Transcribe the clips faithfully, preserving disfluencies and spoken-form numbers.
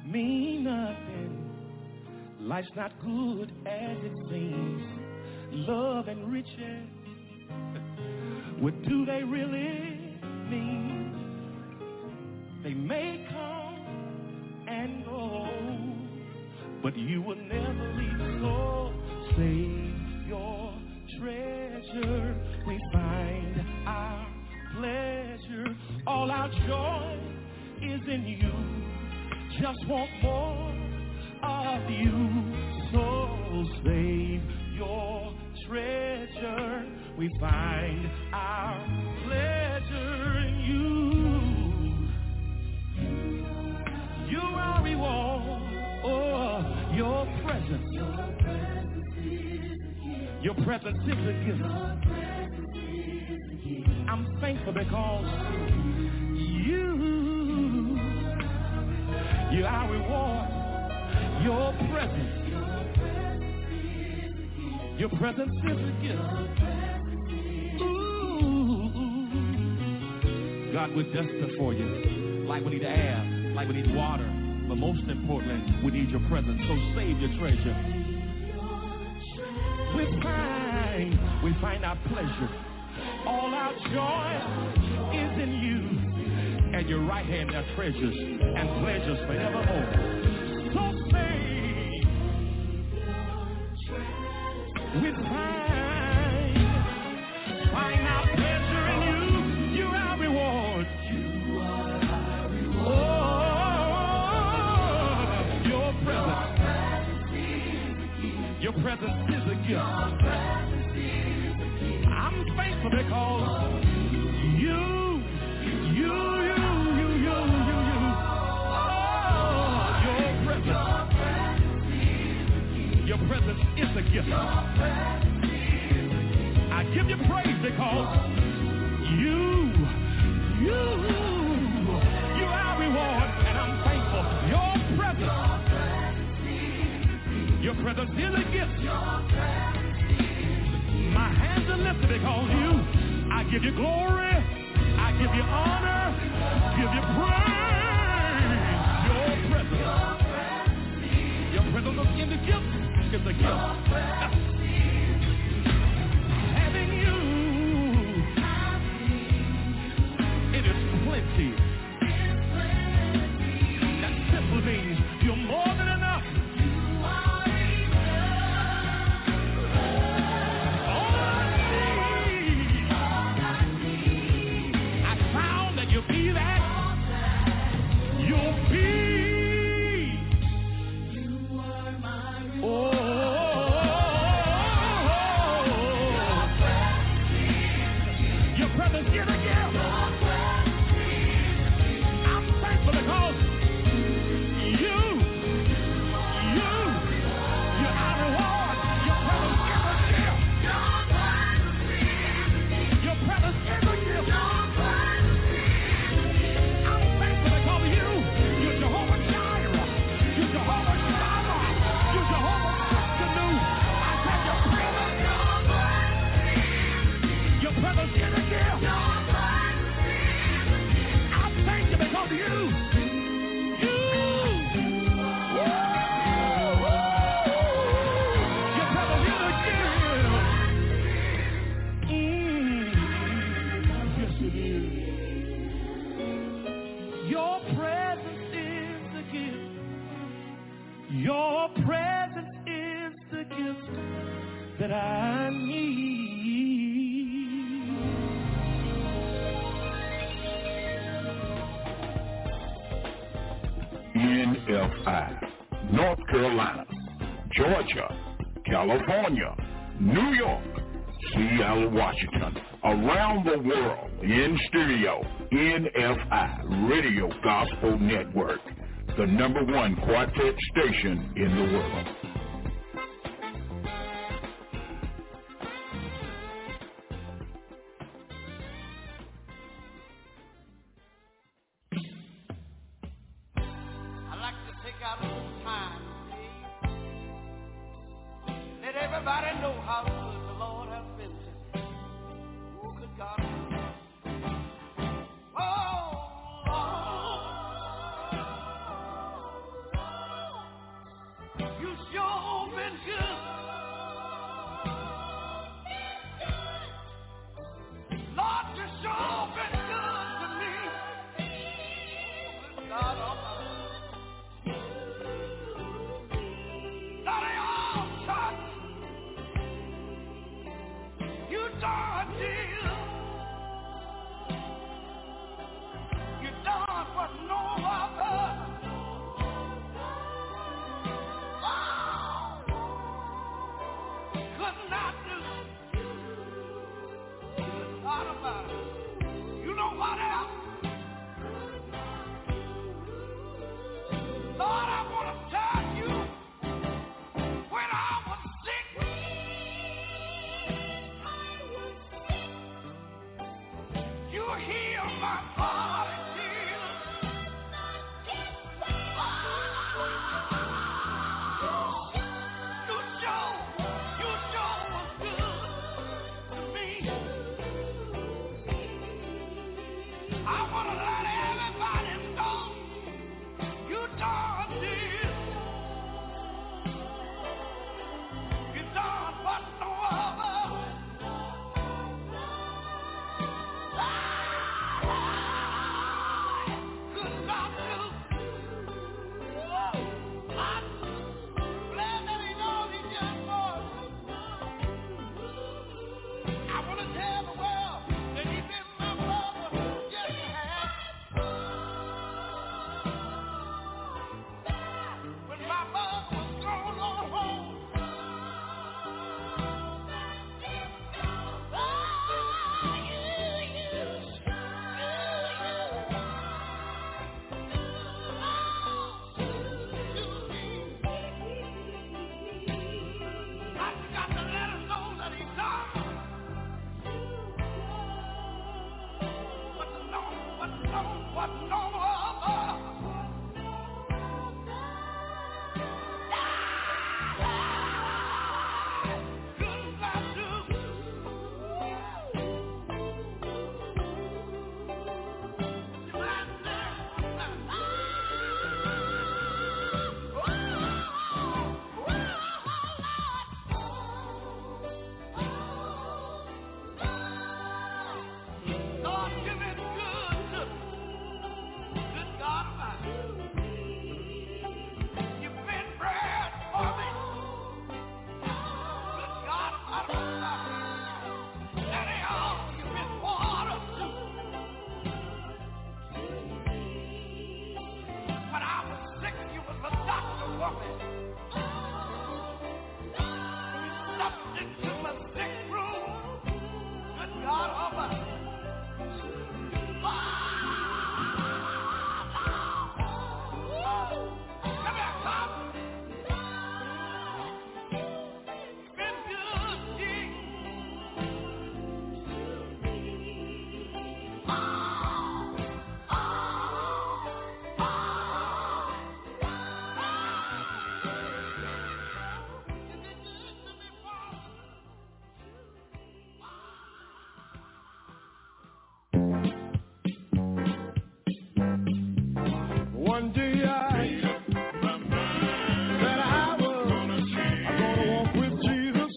mean nothing. Life's not good as it seems. Love and riches, what do they really mean? They may come and go, but you will never leave. So save your treasure. We find our pleasure. All our joy is in you. Just want more of you. So save your treasure. We find our pleasure in you. You are reward. Oh, your presence. Your presence is a gift. I'm thankful because you, you are reward. Your presence. Your presence is a gift. Ooh. God, we're desperate for you. Like we need air, like we need water. But most importantly, we need your presence. So save your treasure. We find, we find our pleasure. All our joy is in you. At your right hand are treasures and pleasures forevermore. So save. We find, find our pleasure in you. You are reward. You are our reward. Oh, your presence. Your presence is a gift. I'm thankful because you, you, you, you, you, you, you. Oh, your presence. Your presence is a gift. I give you praise because you, you, you are reward, and I'm thankful. Your presence, your presence is a gift. My hands are lifted because you, I give you glory, I give you honor, give you praise. Your presence, your presence in the gift is a gift. Having you, it is plenty. That simply means you're more than enough. Be that you'll be. You are my reward. Oh, your presence is a gift. I'm thankful because you, you, you're our reward. Your presence is a gift. Your presence is a gift. Your presence is the gift that I need. N F I, North Carolina, Georgia, California, New York, Seattle, Washington, around the world, in stereo, N F I, Radio Gospel Network. The number one quartet station in the world. I'd like to take out a little time today. Let everybody know how good the Lord has been to me. Oh, good God. Oh, Lord. God Almighty. Now they all touch. You done deal. You done what no other. Could not do. God Almighty. You know what else? Lord, I want to tell you, when I was sick, you healed my body, Jesus. You sure, you sure was good to me. I want to let everybody know you done this. You done what no other. Could not do. I'm glad that he knows he just was. I want to tell the world that he's been my brother. Yes, he has. When my mother was gone on home, I got to let her know that he's done. But no, but no, but no other. Could not do. Right there. Lord, you've been good to me. Good God Almighty. You've been bread for me. Good God Almighty. Anyhow, you've been water too. When I was sick, you was the doctor for me. You stepped into my sick room. Good God Almighty. Come here, Pop. Been good, King. One day I said I was gonna walk with Jesus.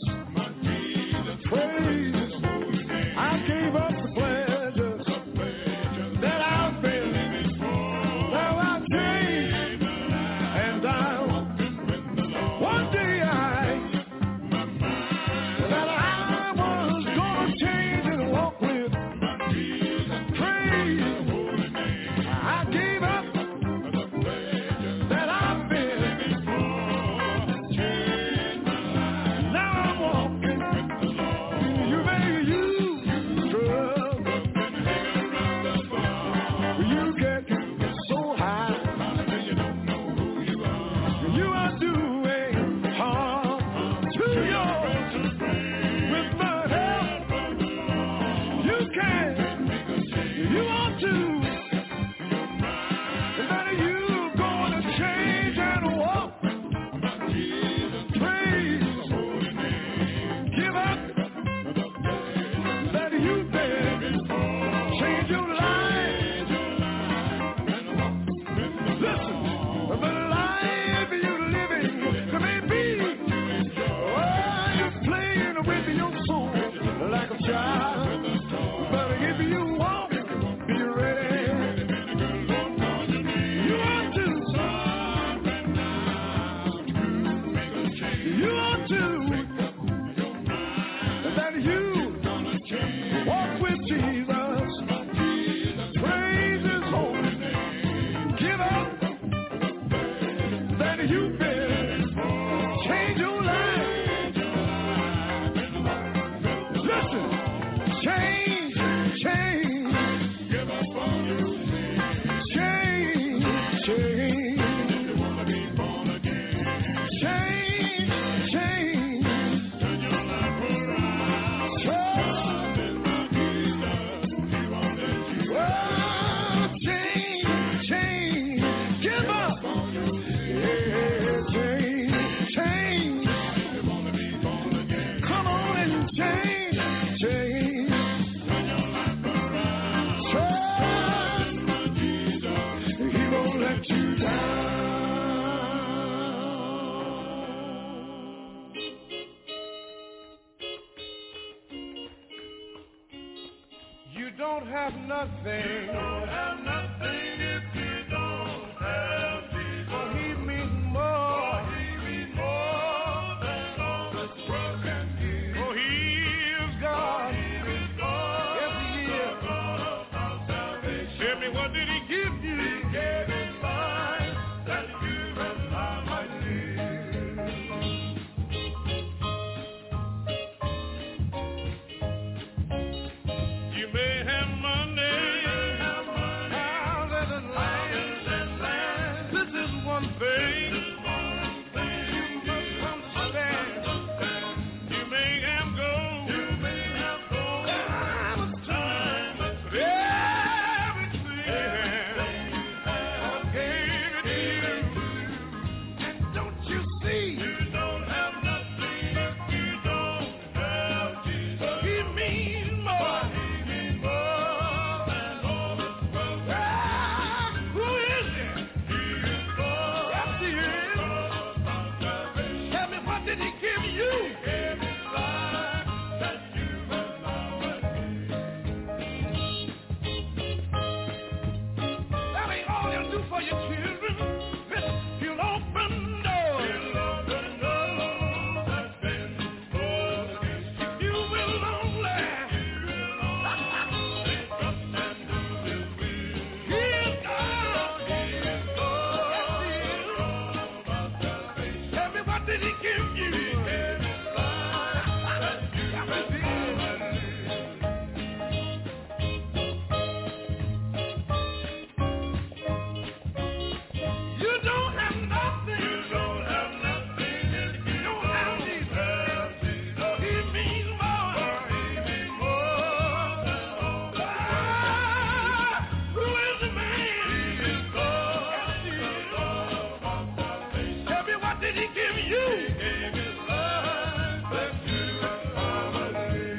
Praise. I gave up the pleasure that I've been. Now I came and down. One day I said I was gonna change and walk with praise. I gave up that I've been. Now I'm walking. You baby, you struggle. You get so high. You are doing harm to yours. With my help, you can. You want to. That you gonna change and walk. Praise. Give up. That you can change your life. Listen, the life you're living may be. Oh, you're playing with your soul like a child. But if you walk, be ready. You you've been. Change your life. Listen, change, change. Give up on your sin. Change, change. You want to be born again. Change, change. Turn your life around. Trust in my Jesus. He won't let you down. Change, change. Give up. Yeah, change, change. You want to be born again. Come on and change, change. Turn your life around. Trust in my Jesus. He won't let you down. You don't have nothing. You don't have nothing if you don't have Jesus. For he means more. For he means more than all this world can give. For he is God. For he is God. Yes, he is. The God of our salvation. Tell me, what did he give you? He gave his life that you and I might live. You may have money, houses and land. This is one thing you must understand. You may have gold, diamonds, but everything God gave it to you. And don't you see? You don't have nothing if you don't have Jesus. He means more. He means more than all this world. Ah, who is it? He is God. Yes, he is. Tell me, what did he give you? He gave his life that you and I might live. That ain't all he'll do for your children. Listen, he'll open doors. He'll open doors that's been closed against you. If you will only. Trust and do his will. He is God. He is God. Yes, he is. Tell me, what did he give you? He gave his life that you and I might live. You don't have nothing. You don't have nothing if you don't have Jesus. He means more. He means more than all the world. Who is the man? He is God. Yes, he is. Tell me, what did he give you? He gave his life that you and I might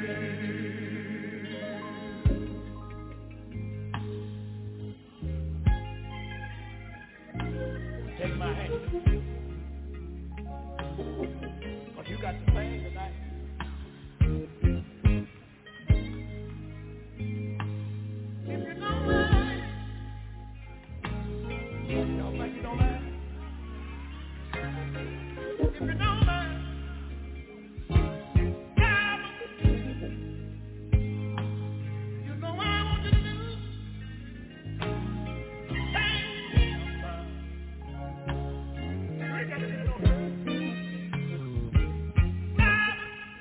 live. Take my hand. But you got to sing tonight. If you don't mind. Y'all think you don't mind? If you don't mind. God, you know what I want you to do? Sing me a song. You ain't got to do no hurt. God,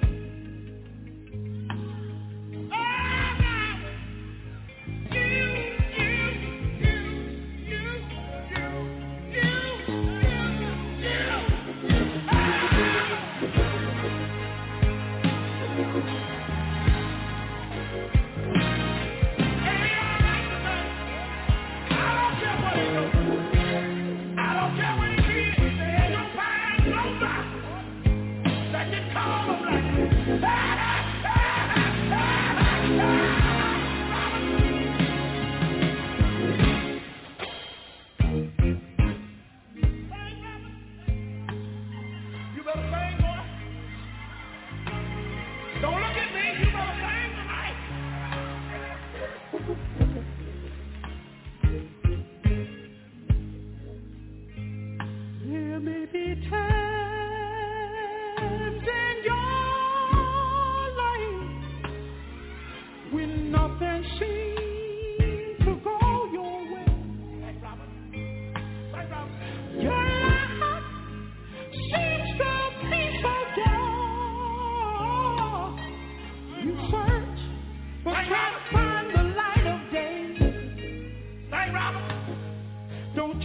oh God, you, you, you, you, you, you, you, you, you.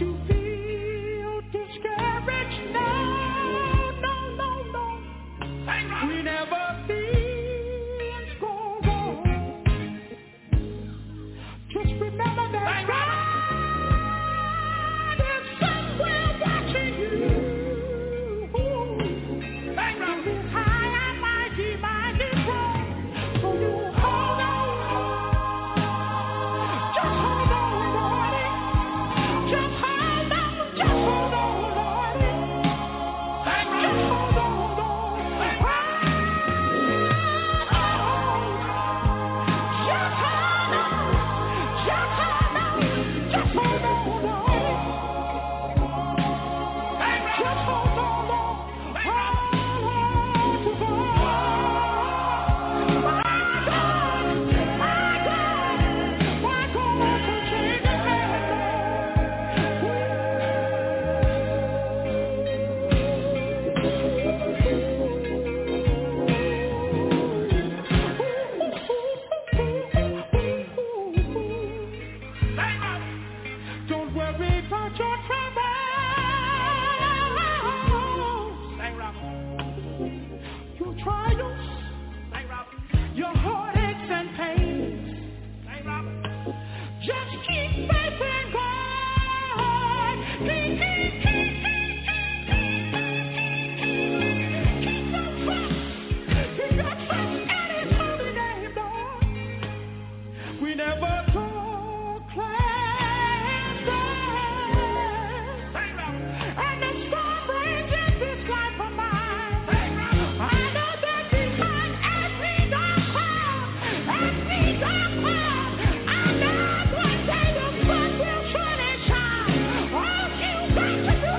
What you got to do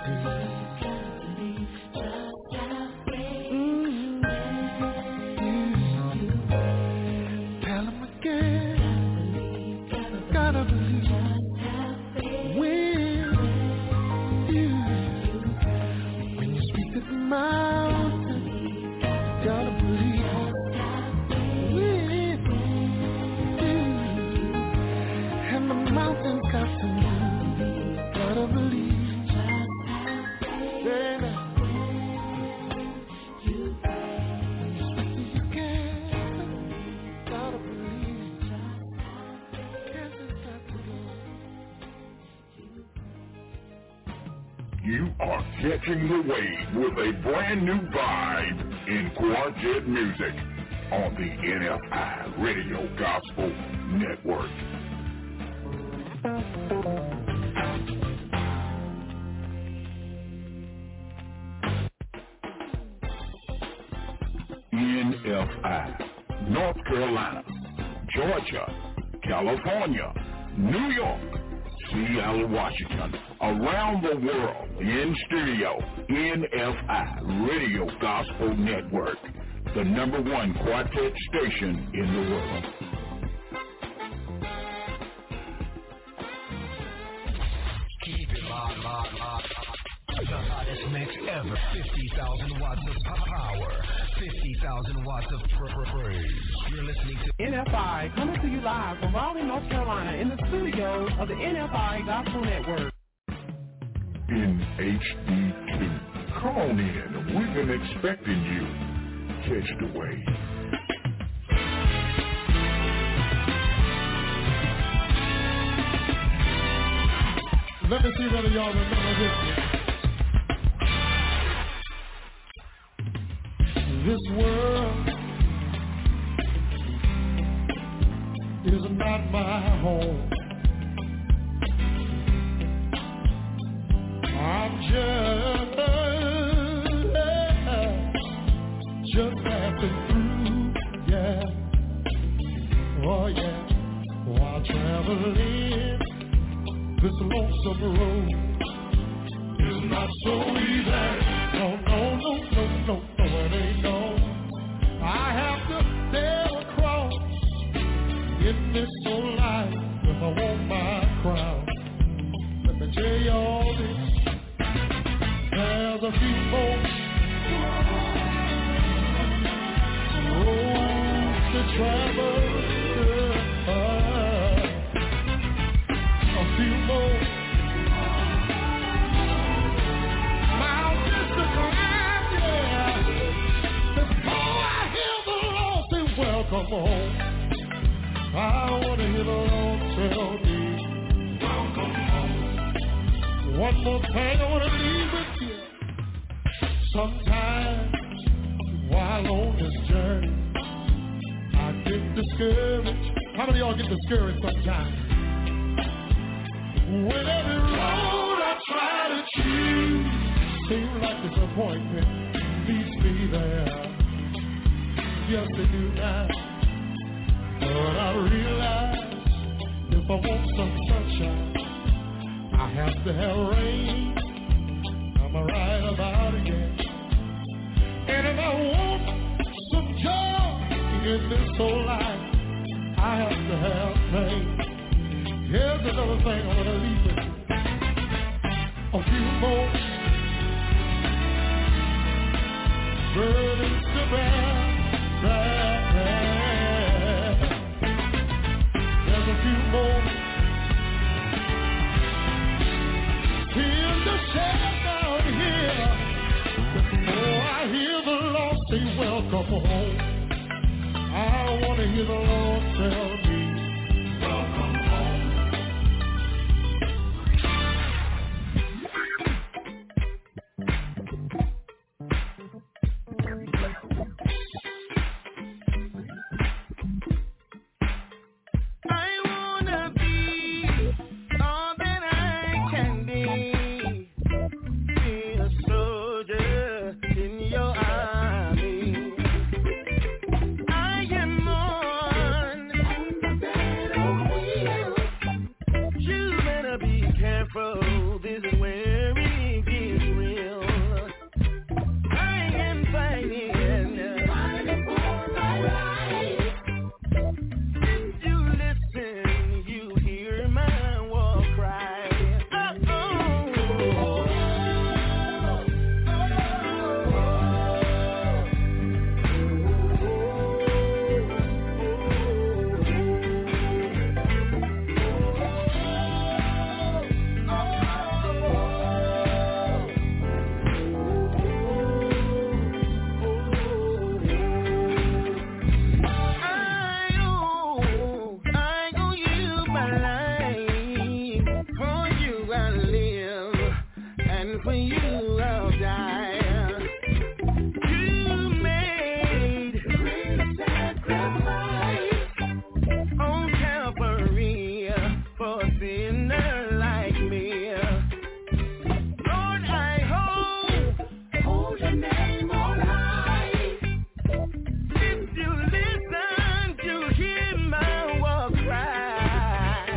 You are catching the wave with a brand new vibe in Quartet music on the N F I Radio Gospel Network. N F I, North Carolina, Georgia, California, New York, Seattle, Washington, around the world, in studio, N F I Radio Gospel Network, the number one quartet station in the world. Keep it locked, locked, locked. The hottest mix ever. fifty thousand watts of power. fifty thousand watts of praise. You're listening to N F I coming to you live from Raleigh, North Carolina in the studios of the N F I Gospel Network. In H D two. Come on in. We've been expecting you. Catch the wave. Let me see whether y'all remember this. This world is not my home. I'm just, just passing through, yeah. Oh yeah, while traveling this lonesome road is not so easy. No, no, no, no, no, no, it ain't no. I have to sail across in this old life if I want my crown. Let me tell you all this. There's a few more roads to travel. A few more mountains to climb, yeah. Before I hear the Lord say, welcome home. I want to hear the Lord tell me, welcome home. One more thing I want to leave with you. Sometimes while on this journey, I get discouraged. How many of y'all get discouraged sometimes? When every road I try to choose seems like disappointment leads me there. Yes, they do now. But I realize if I want some sunshine, I have to have rain. I'm right about it, yeah. And if I want some joy in this whole life, I have to have pain. Here's another thing I want to leave with you. A few more burdens to bear, bear, bear. There's a few more tears to shed down here before I hear the Lord say, welcome home. I want to hear the Lord tell me, welcome home. and for you I'll die. You made a great sacrifice on Calvary for a sinner like me. Lord, I hold, hold your name on high. If you listen to hear my war cry.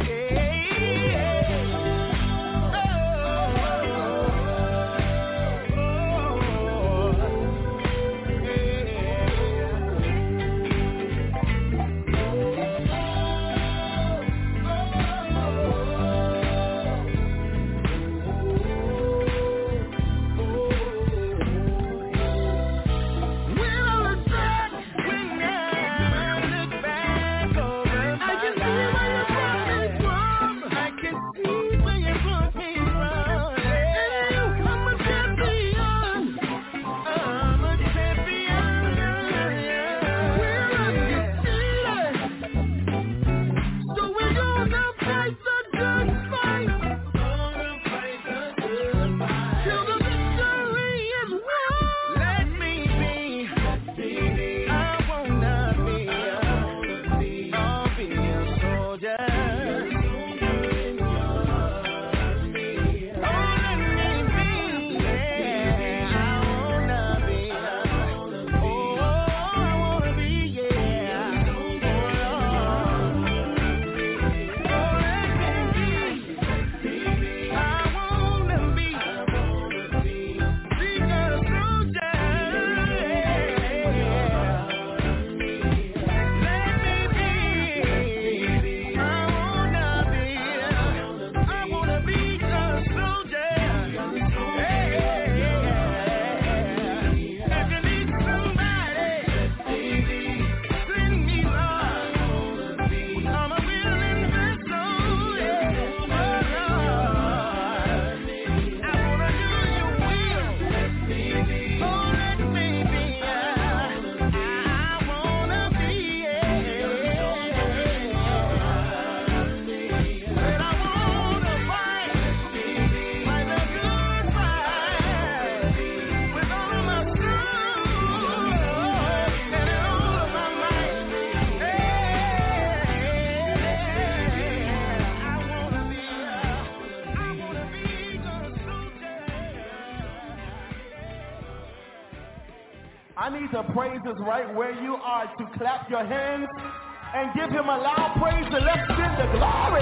I need the praises right where you are to clap your hands and give him a loud praise and let's sing the glory.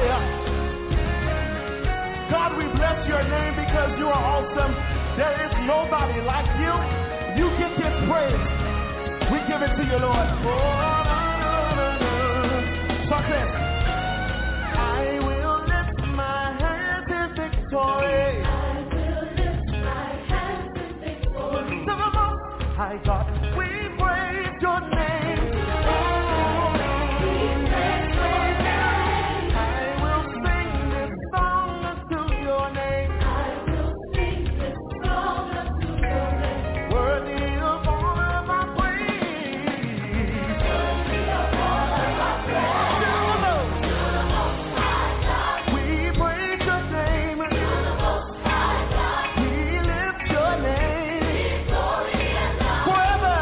God, we bless your name because you are awesome. There is nobody like you. You get this praise. We give it to you, Lord. Success. I will lift my hands in victory. I will lift my hands in victory. High God, we praise your name. We praise your name. I will sing this song to your name. I will sing this song to your name. Worthy of all of my praise. Worthy of all of my praise. To the Most High God. We praise your name. To the Most High God. We lift your name. Glory and honor. Forever.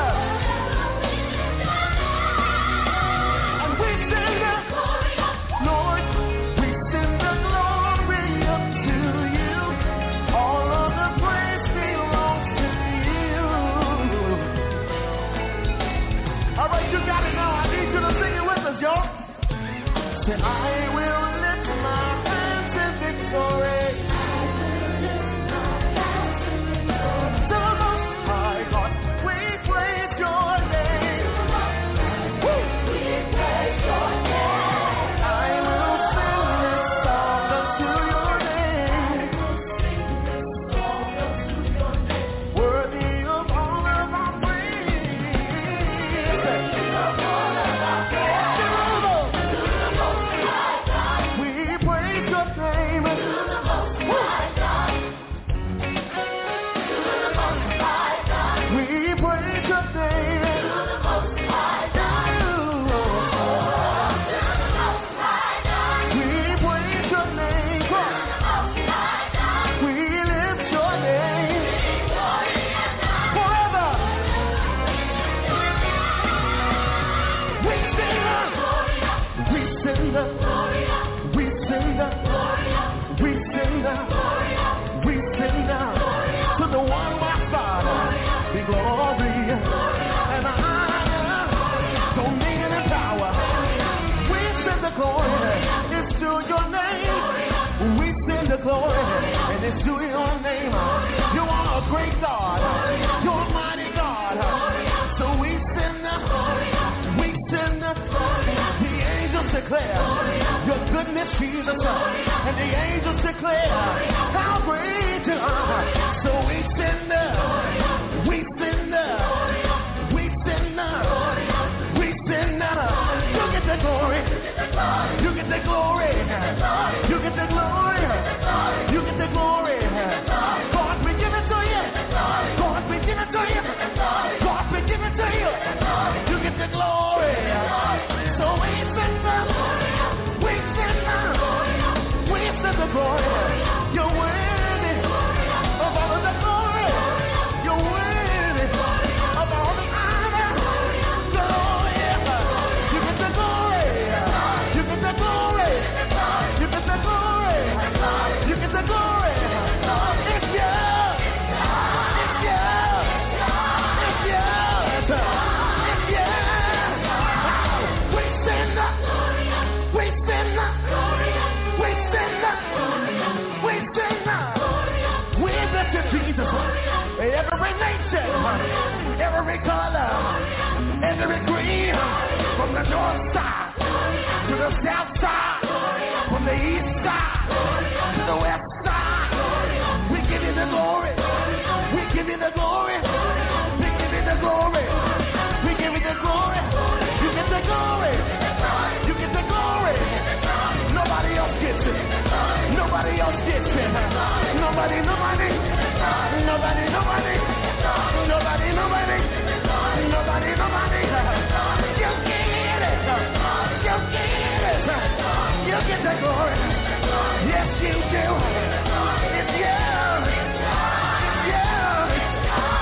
one my Father, be glory and honor, dominion and power. We send the glory, it's to your name. We send the glory, and it's to your name. You are a great God, you're a mighty God. So we send the, we send the, the angels declare your goodness, Jesus, and the angels declare how great you are. So we send the, we send the, we send the, we send the. You get the glory, you get the glory, you get the glory, you get the glory. God, we give it to you. God, we give it to you. God, we give it to you. You get the glory. So we send the, we send the, we send the glory. You're worthy of all of the glory. You're worthy of all the honor. Glory. You get the glory. You get the glory. You get the glory. You get the glory. It's yours. It's yours. It's yours. It's yours. We send up. We send up. We send up. We send up. We bless you, Jesus. Every nation, every color, every creed, from the north side to the south side, from the east side to the west side. We give you the glory. We give you the glory. We give you the glory. We give you the glory. You get the glory. You get the glory. Nobody else gets it. Nobody else gets it. Nobody, nobody. Nobody, nobody. Nobody, nobody. Nobody, nobody. You get it. You get it. You get the glory. Yes, you do. It's you. It's you.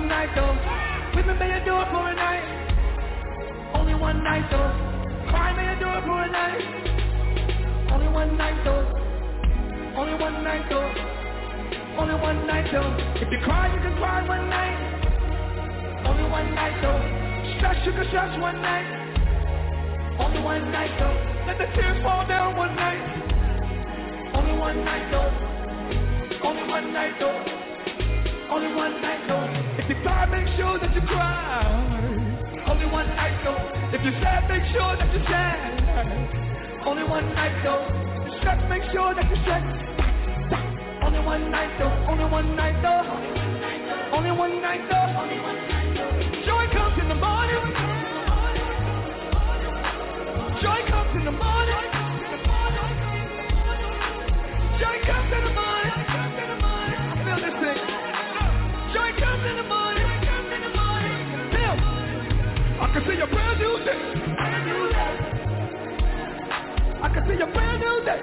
night though. Women may you do it for a night. Only one night though. Cry may you do it for a night. Only one night though. Only one night though. Only one night though. If you cry, you can cry one night. Only one night though. Stress, you can stress one night. Only one night though. Let the tears fall down one night. Only one night though. Only one night though. Only one night though. If you cry, make sure that you cry. Only one night though. If you're sad, make sure that you're sad. Only one night though. If you're stressed, make sure that you're stressed. Only one night though. Only one night though. Only one night though. Joy comes in the morning. Joy comes in the morning. Joy comes in the morning. Feel this thing. Joy comes in the morning. Feel. I can see a brand new day. I can see a brand new day.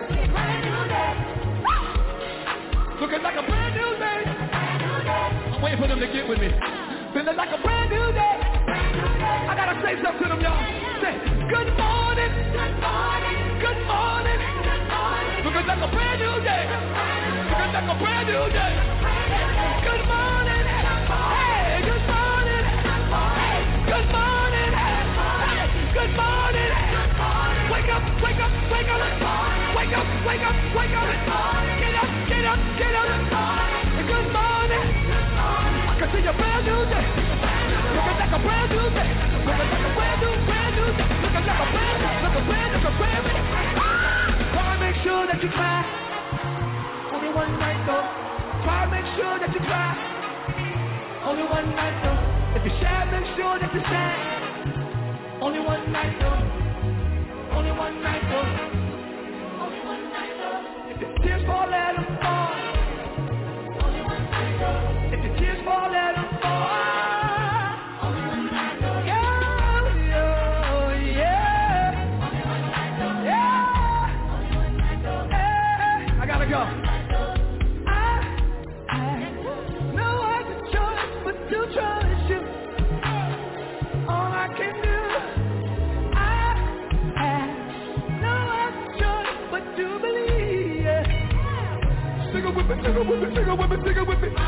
Looking like a brand new day. I'm waiting for them to get with me. Feeling like a brand new day. I gotta say something to them, y'all. Say, good morning. Good morning. Good morning. Looking like a brand new day. Looking like a brand new day. Good morning. Hey, good morning. Good morning. Good morning. Wake up, wake up, wake up. Wake up, wake up, wake up. Get up, get up, get up. Good morning. I can see a brand new day. Looking like a brand new day. Looking like a brand new, brand new day. Looking like a brand new, like a brand, like a brand new. Try to make sure that you cry. Only one night though. Try to make sure that you cry. Only one night though. If you're sad, make sure that you're sad. Only one night though. Only one night though. Only one night though. If your tears fall, let them fall. Only one night though. If your tears fall, let them fall. Only one night though. Yeah, yeah, yeah. Only one night though. Yeah. Only one night though. Yeah. I gotta go. I had no other choice but to trust you. All I can do. Sing it with me, sing it with me, sing it with me, sing it with me. I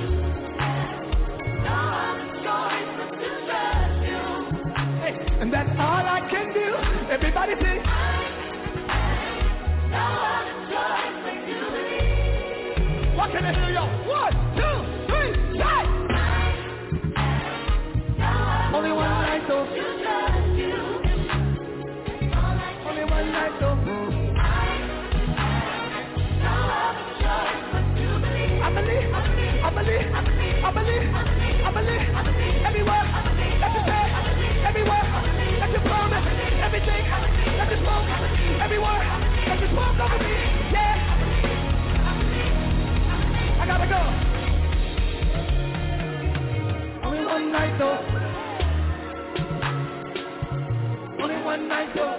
no other choice but to trust you. Hey, and that's all I can do. Everybody sing. I no other choice but to believe. What can I hear y'all? One, two, three, say. Only one night though. Only one night though. I believe, I believe, I believe, I believe, everywhere that you say, everywhere that you promise, everything that you spoke, everywhere that you spoke over me, yeah. I gotta go. Only one night though. Only one night though.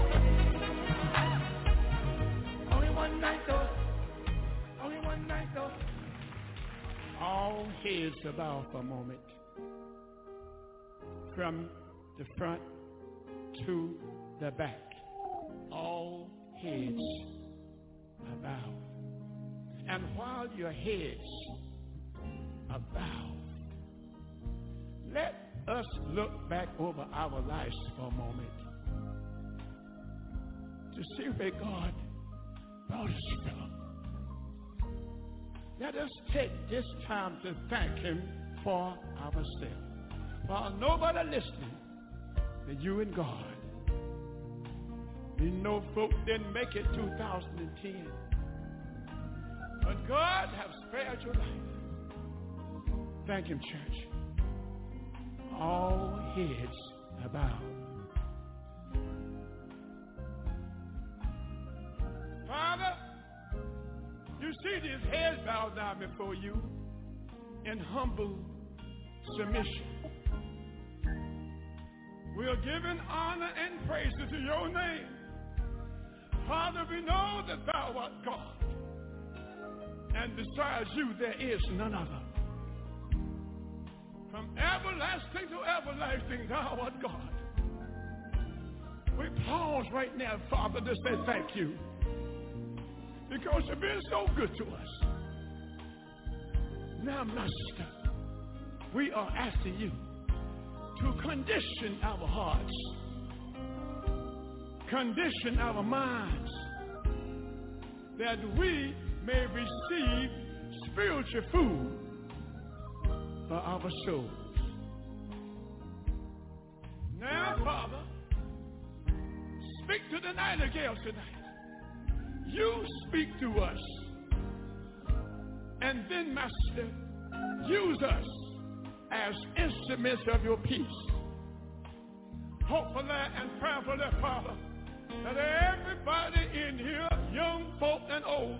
Only one night though. Only one night though. All heads are bowed for a moment. From the front to the back. All heads are bowed. And while your heads are bowed, let us look back over our lives for a moment to see where God brought us from. Let us take this time to thank him for ourselves. While nobody listening but you and God. We know folks didn't make it two thousand ten. But God has spared your life. Thank him, church. All heads are bowed. Father, you see these heads bowed down before you in humble submission. We are giving honor and praises to your name. Father, we know that thou art God, and besides you there is none other. From everlasting to everlasting, thou art God. We pause right now, Father, to say thank you, because you've been so good to us. Now, Master, we are asking you to condition our hearts, condition our minds, that we may receive spiritual food for our souls. Now, Father, speak to the nightingale tonight. You speak to us. And then, Master, use us as instruments of your peace. Hopefully and prayerfully, Father, that everybody in here, young folk and old,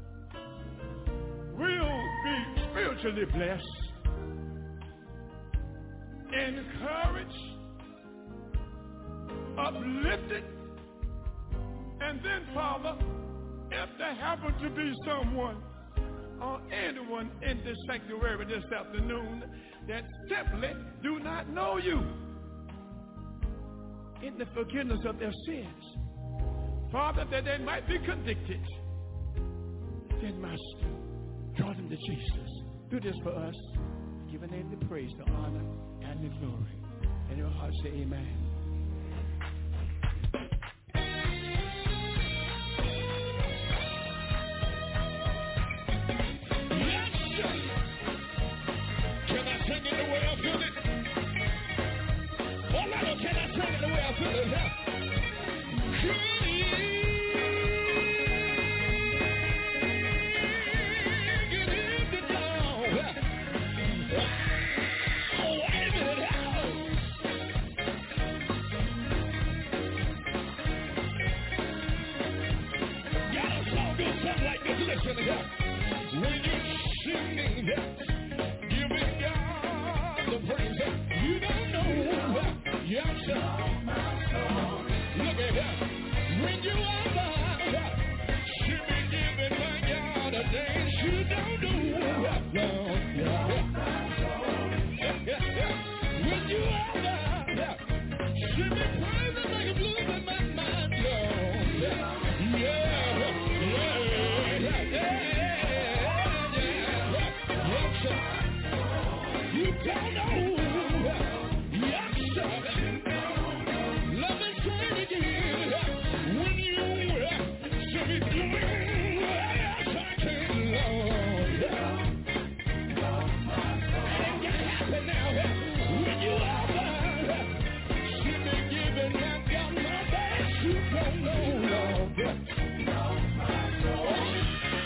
will be spiritually blessed, encouraged, uplifted, and then, Father, if there happen to be someone or anyone in this sanctuary this afternoon that simply do not know you in the forgiveness of their sins, Father, that they might be convicted, then, Master, draw them to Jesus. Do this for us. Give a name the praise, the honor, and the glory. And your heart say amen.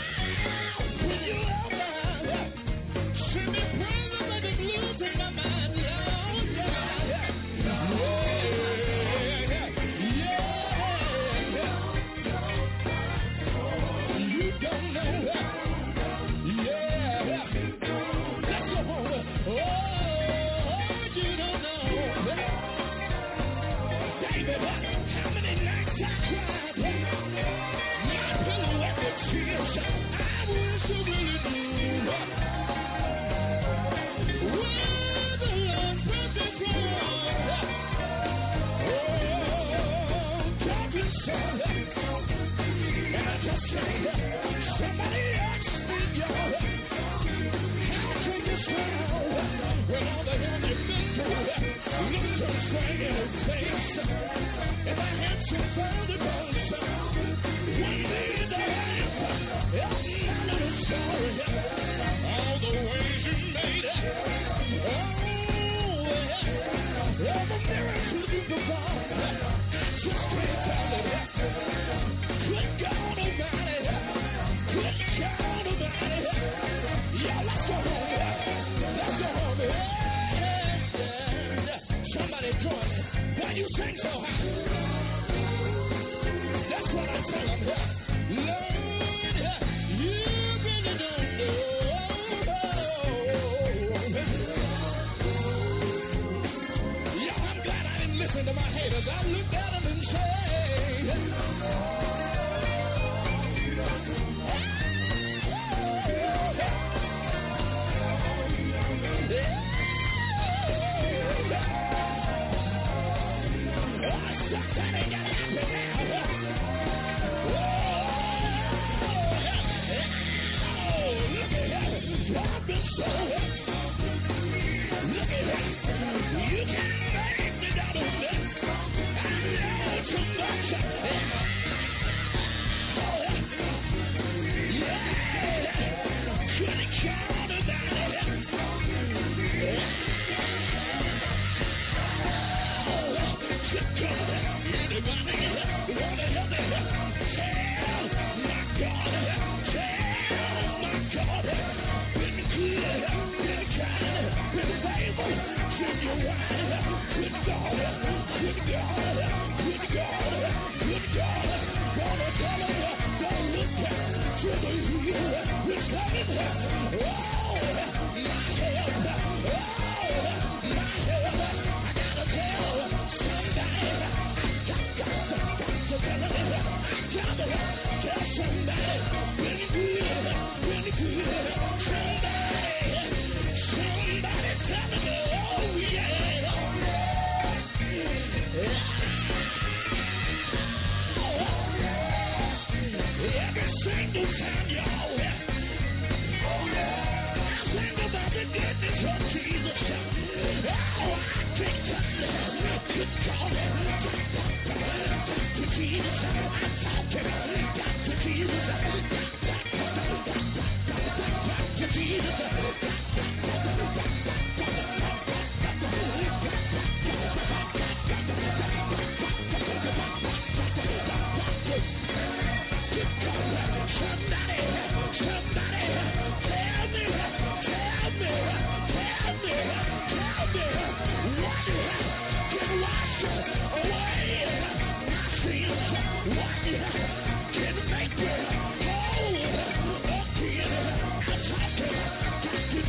When you are mine, send me praise like the blues in my mind.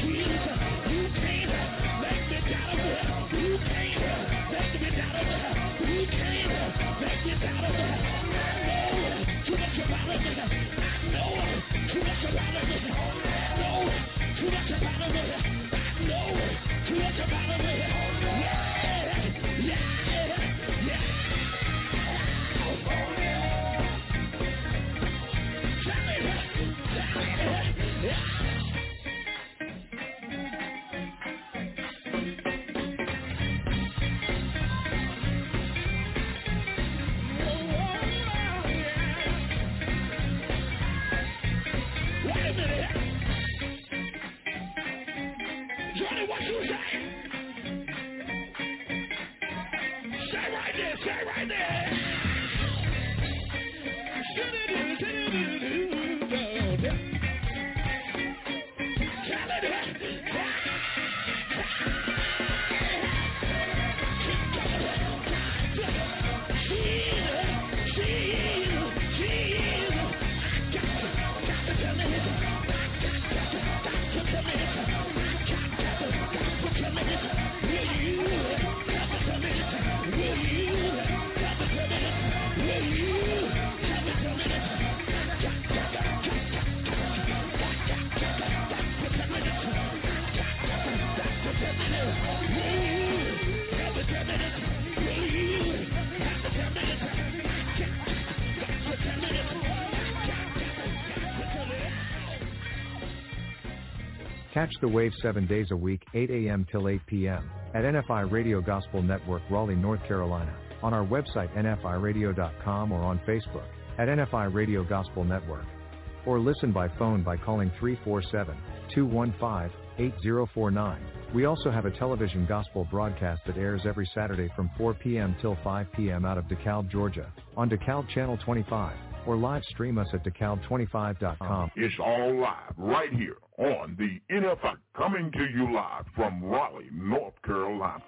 Catch the wave seven days a week, eight a.m. till eight p.m. at N F I Radio Gospel Network, Raleigh, North Carolina, on our website N F I radio dot com or on Facebook at N F I Radio Gospel Network. Or listen by phone by calling three four seven, two one five, eight zero four nine. We also have a television gospel broadcast that airs every Saturday from four p.m. till five p.m. out of DeKalb, Georgia, on DeKalb Channel twenty-five, or live stream us at dekalb twenty-five dot com. It's all live right here on the N F I, coming to you live from Raleigh, North Carolina.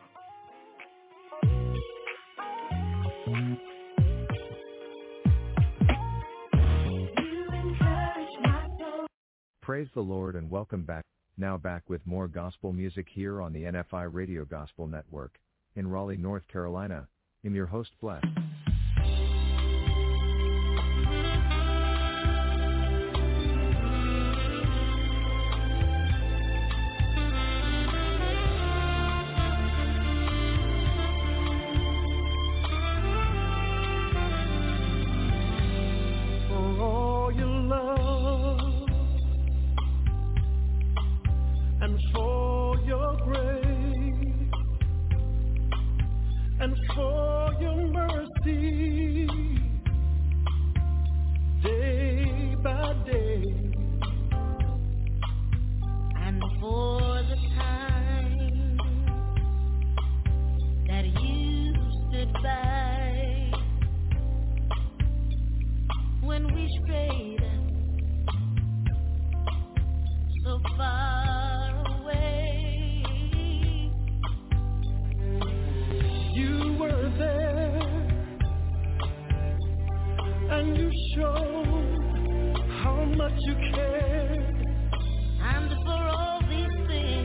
Praise the Lord and welcome back. Now back with more gospel music here on the N F I Radio Gospel Network in Raleigh, North Carolina. I'm your host, Bless. You care, and for all these things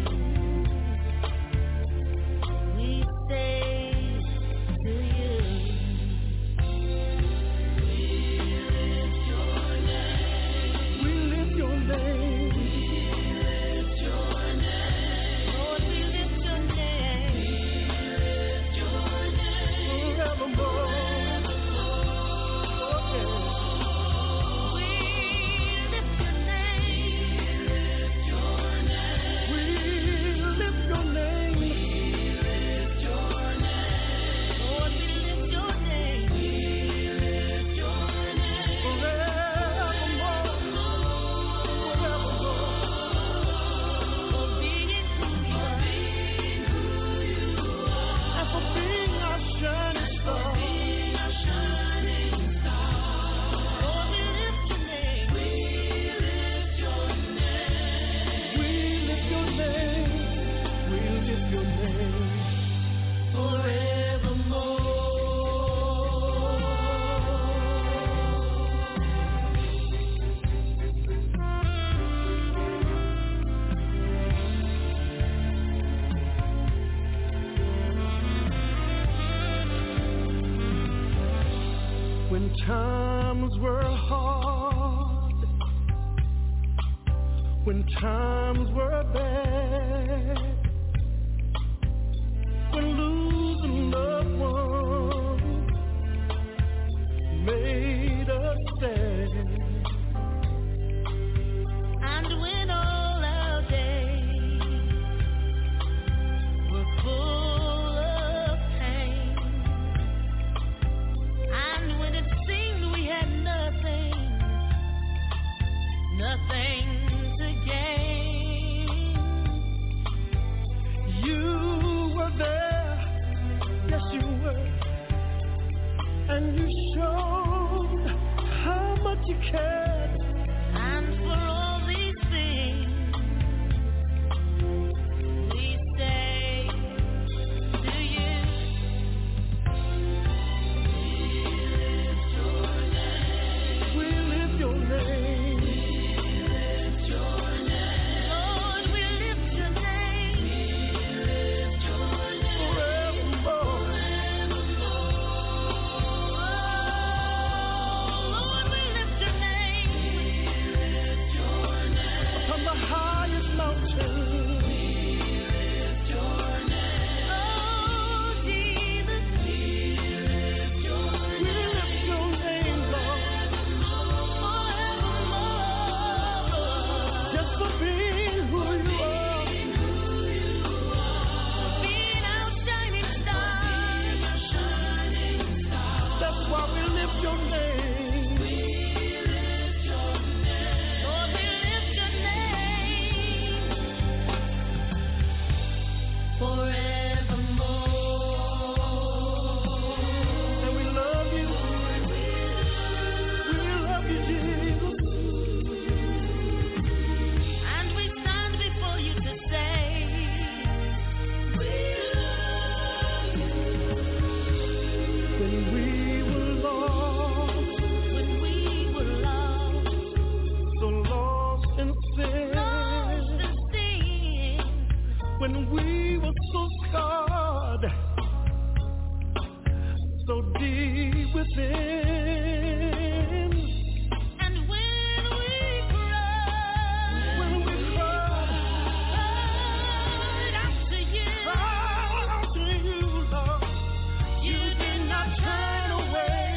When times were hard, when times were bad, when losing loved ones made us sad, and when all our days were full of pain, and when it seemed we had nothing, nothing to gain, you were there, yes you were, and you showed how much you cared. and for all these things we say to you, We lift your name. Lord, we lift your name, Forevermore. Lord, we lift your name, From the highest mountain, oh Jesus, we lift your name, Lord, forevermore, just for being who you are. being our shining star, That's why we lift your name. Lord, we lift your name forevermore. And we love you. We love you, Jesus. And we stand before you to say, we love you. When we were lost, When we were lost, so lost in sin. lost in sin, When we were so scarred, so deep within. and when we cried, When we cried cried after you, out to you, Lord, you did not turn away,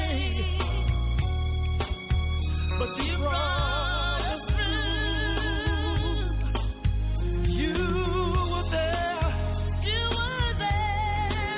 but you you brought brought us us through. through. You were there, You were there,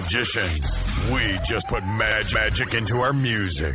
magicians. We just put mag- magic into our music.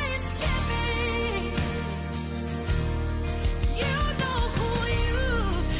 You know who you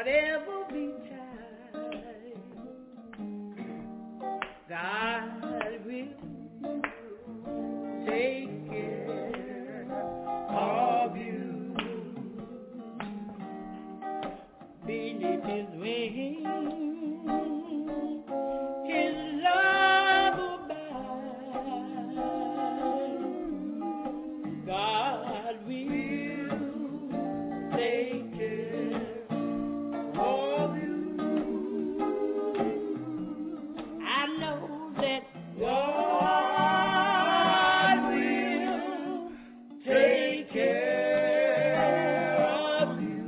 whatever betide, God will take care of you. Beneath his wings, his love will abide. God will take care of you. I know that God will take care of you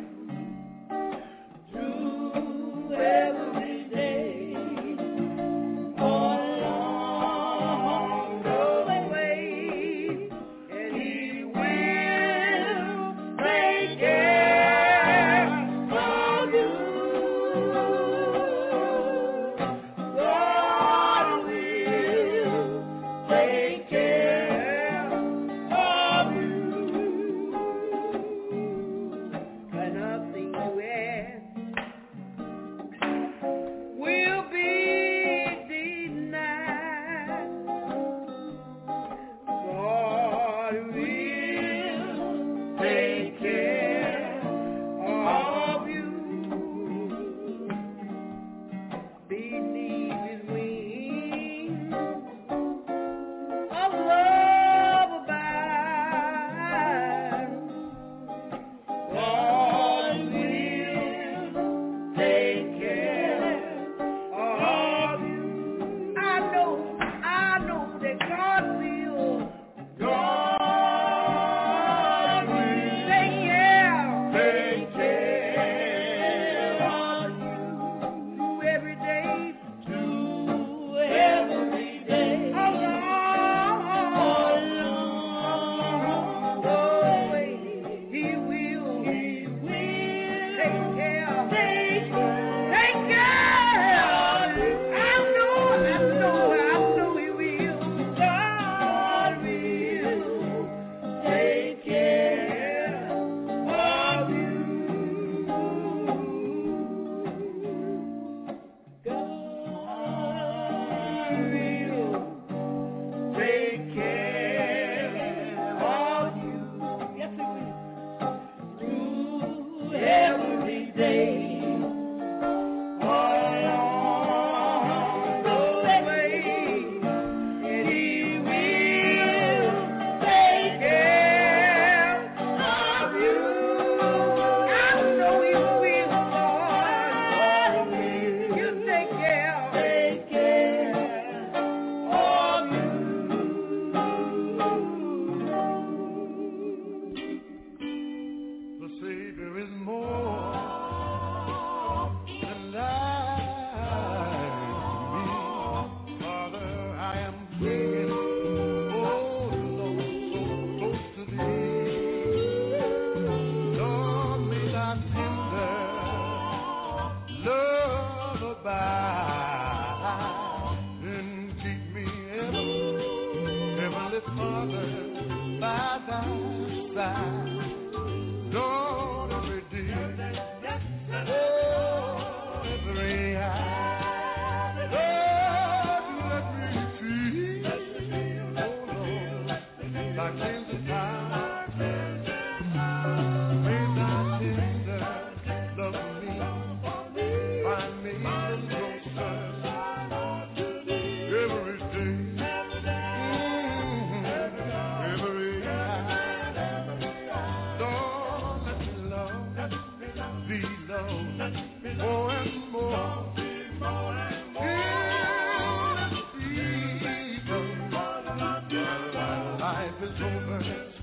through every day along the way, and He will take care of you. God will take care of you. And nothing you ask will be denied. God will take care of you. Beneath his wings of love abide. God will take care of you. I know, I know that God will. God will take care, take care of you every day, to every day, along, along the way. He will, He will take care, take take care of you. I know, I know, I know He will. God will take care of you. God will take care of you. Yes, He will. Through every day along the way, and He will take care of you. I know He will, Lord. He'll take care, take care of you. The Savior is more than I to me. Father, I am praying, oh Lord, so close to Thee. Lord, may Thy tender love abide and keep me ever, Heavenly Father, by Thy side. Lord, every day, oh, every hour, Lord, let me feel, oh Lord, Thy cleansing power. May Thy tender love me, find me even closer every day, mm, every hour. Lord, let me love Thee, Lord, more and more. Life is over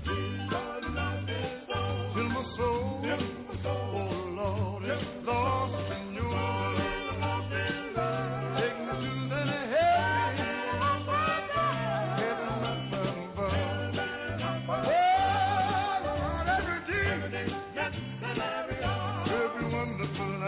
till my soul, oh Lord, is lost in Your love. Take me to that heaven, heaven above. Oh Lord, every day, every wonderful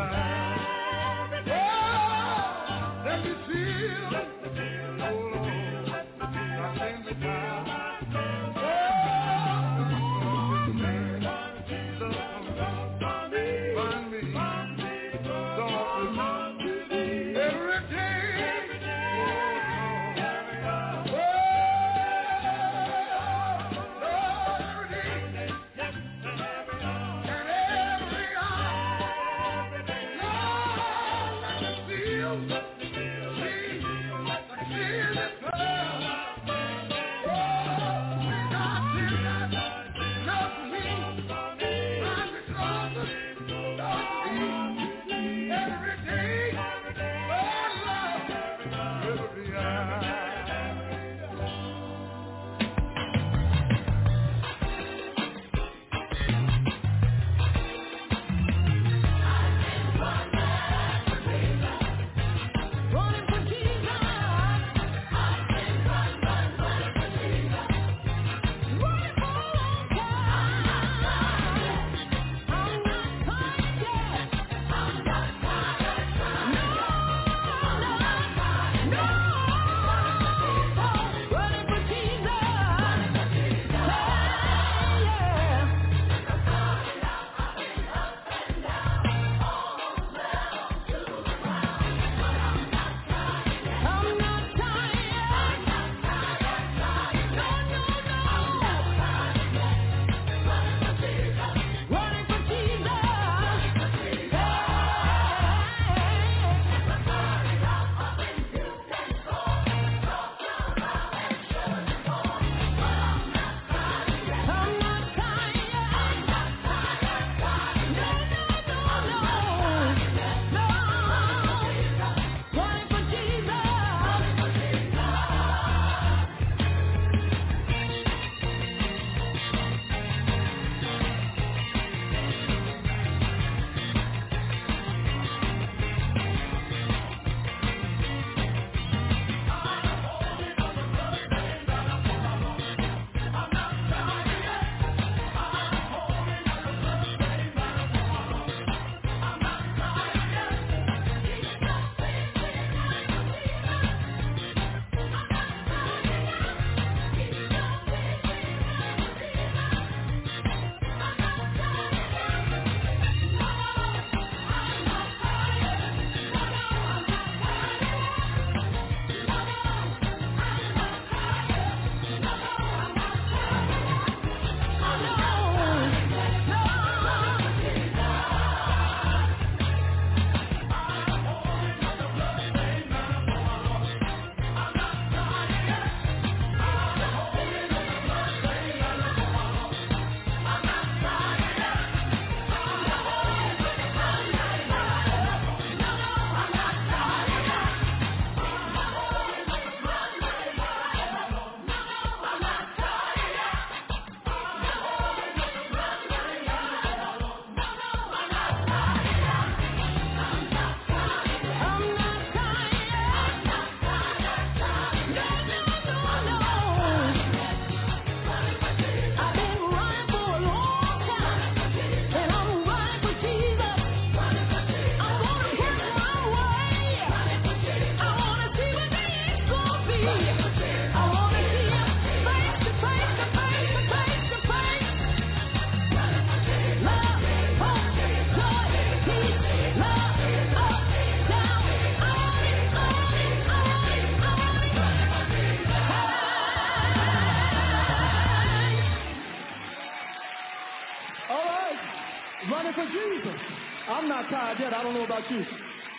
running for Jesus. I'm not tired yet. I don't know about you.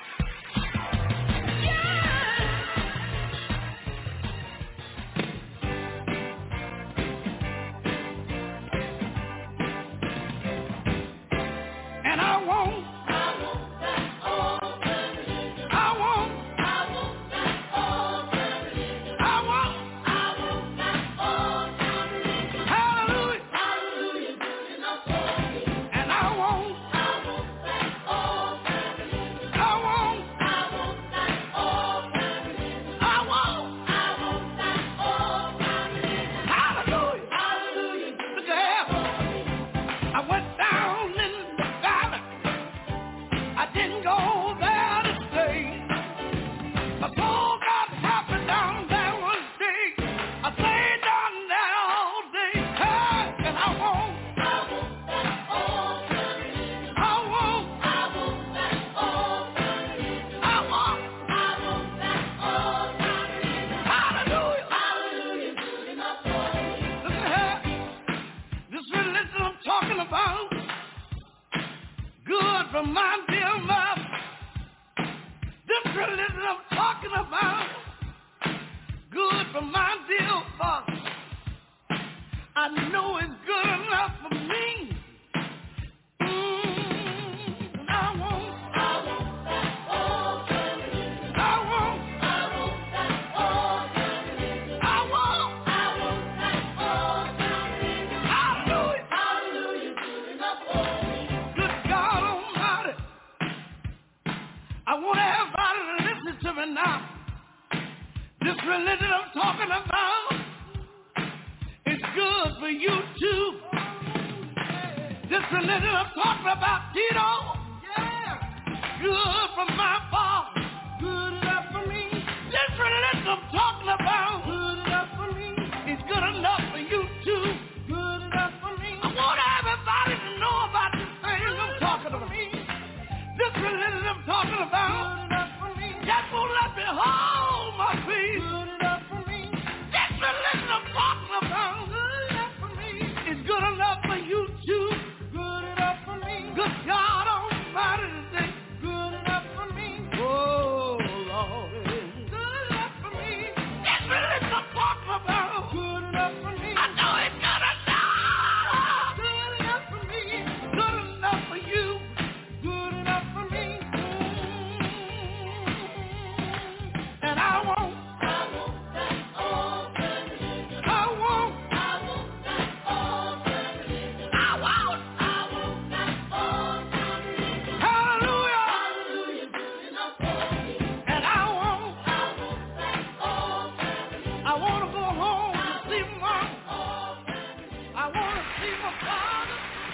And I won't. From my dear mouth, this religion I'm talking about, good from my dear boss. I know it's good enough for me. Mm, I won't, I won't that old religion. I won't, I won't that old religion. I won't, I won't that old religion. Hallelujah, hallelujah, good enough for me. Good God Almighty. I want everybody to listen to me now. This religion I'm talking about is good for you too. This religion I'm talking about, Tito, yeah, good for my boss, good enough for me. This religion I'm talking about, good enough for me. It's good enough for you too, good enough for me. I want everybody to know about this thing I'm talking about. This religion I'm talking about, good enough for me. Just won't let me hold my peace, good enough for me. This religion I'm talking about, good enough for me. It's good enough for you too, good enough for me. Good God Almighty today, good enough for me. Oh Lord, good enough for me. This religion I'm talking about, good enough for me. I know it's good enough, good enough for me, good enough for you. Good enough for me. And I won't. I won't that old religion. I won't. I won't that old religion. I won't. I won't that old religion. Hallelujah. Hallelujah. Good enough for me. And I won't. I won't that old religion. I want to go home and see my mom. I want to see my father.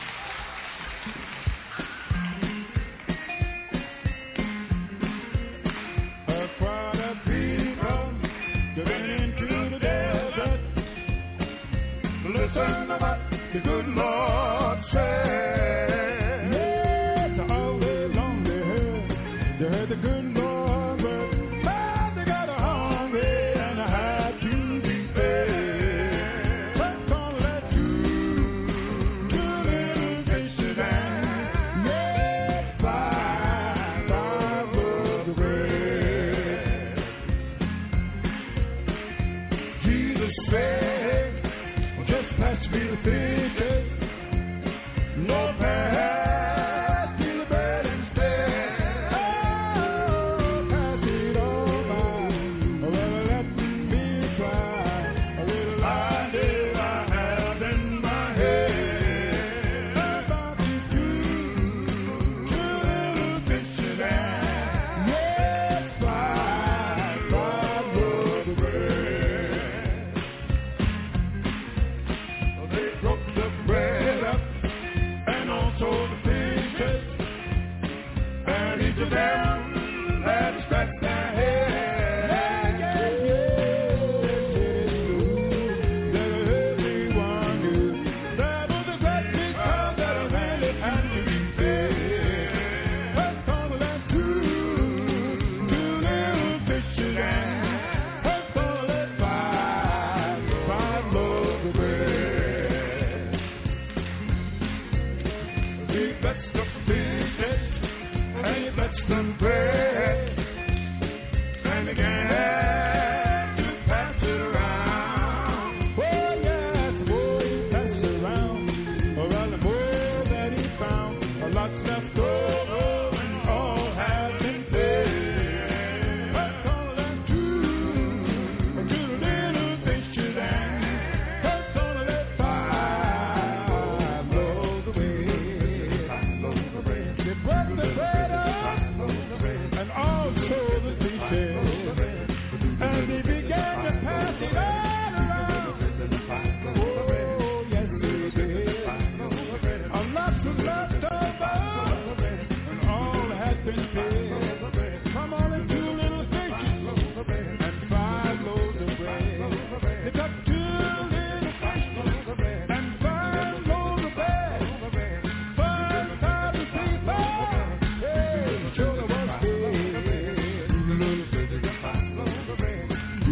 Listen to what the good Lord said. Yes, all day long they heard, they heard the good Lord word. But they got a hungry and a had to be fed. That's all that do, two little fishes and yes, five, five loaves of bread. Jesus said, pass me the fishes, no pass me the bread instead. Oh, pass it over, well, let me try a little idea I have in my head about these two, two little fishes and yes, five, five loaves of bread. Broke the bread up and also the fishes, and each of them had to scratch their head. Everyone knew that was the great big crowd that a man had to be fed. Let's call that two, two little fishes and let's call it five, five loaves of bread. That's left over and all has been paid. What's all that do? A little, little fishes and what's all that five blows away. It brought the bread up and also the fishes, and they began to pass it all around. Oh, yes, they did. A lot was left over, and all had been paid. Come on and two little fishes and five loaves of bread. They took two little fishes and five loaves of bread. Five thousand people, hey, sure was big. Little fishes and five loaves of bread.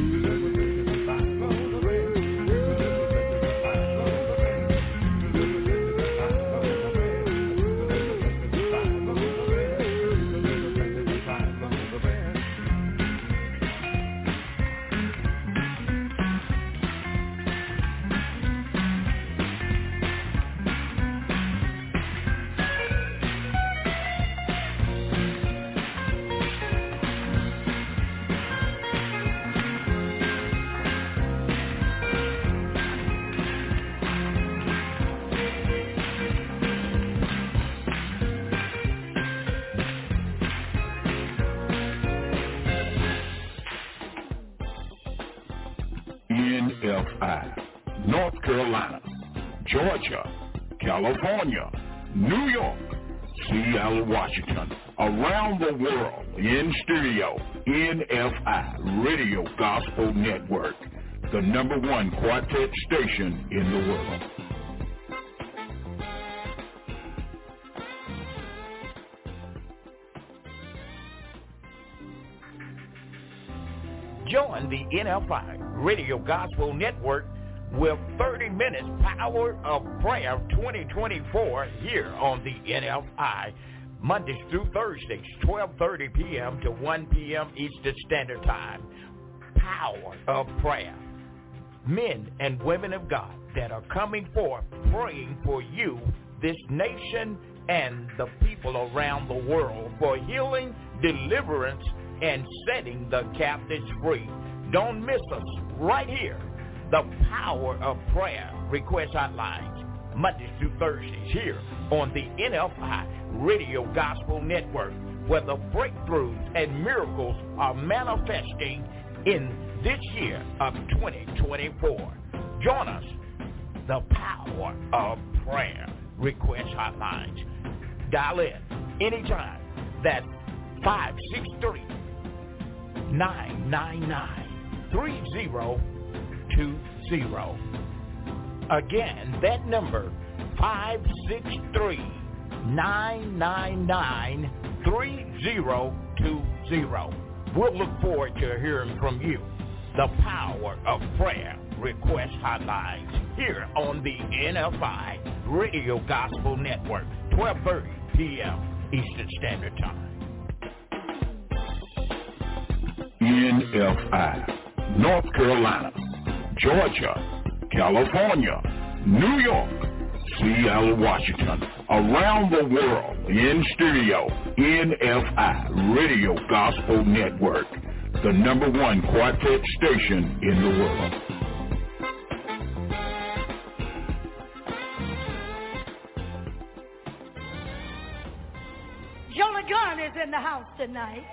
N F I, North Carolina, Georgia, California, New York, Seattle, Washington, around the world, in stereo, N F I Radio Gospel Network, the number one quartet station in the world. Join the N F I Radio Gospel Network with thirty minutes Power of Prayer twenty twenty-four here on the N F I, Mondays through Thursdays, twelve thirty p.m. to one p.m. Eastern Standard Time. Power of Prayer. Men and women of God that are coming forth praying for you, this nation, and the people around the world for healing, deliverance, and setting the captives free. Don't miss us right here. The Power of Prayer request hotlines, Mondays through Thursdays here on the N F I Radio Gospel Network, where the breakthroughs and miracles are manifesting in this year of twenty twenty-four. Join us. The Power of Prayer request hotlines. Dial in anytime. That's five six three, nine nine nine, three zero two zero. Again, that number, five six three, nine nine nine, three zero two zero. We'll look forward to hearing from you. The Power of Prayer request hotlines here on the N F I Radio Gospel Network, twelve thirty p.m. Eastern Standard Time. N F I, North Carolina, Georgia, California, New York, Seattle, Washington, around the world, in stereo, N F I Radio Gospel Network, the number one quartet station in the world. Jolie Gunn is in the house tonight.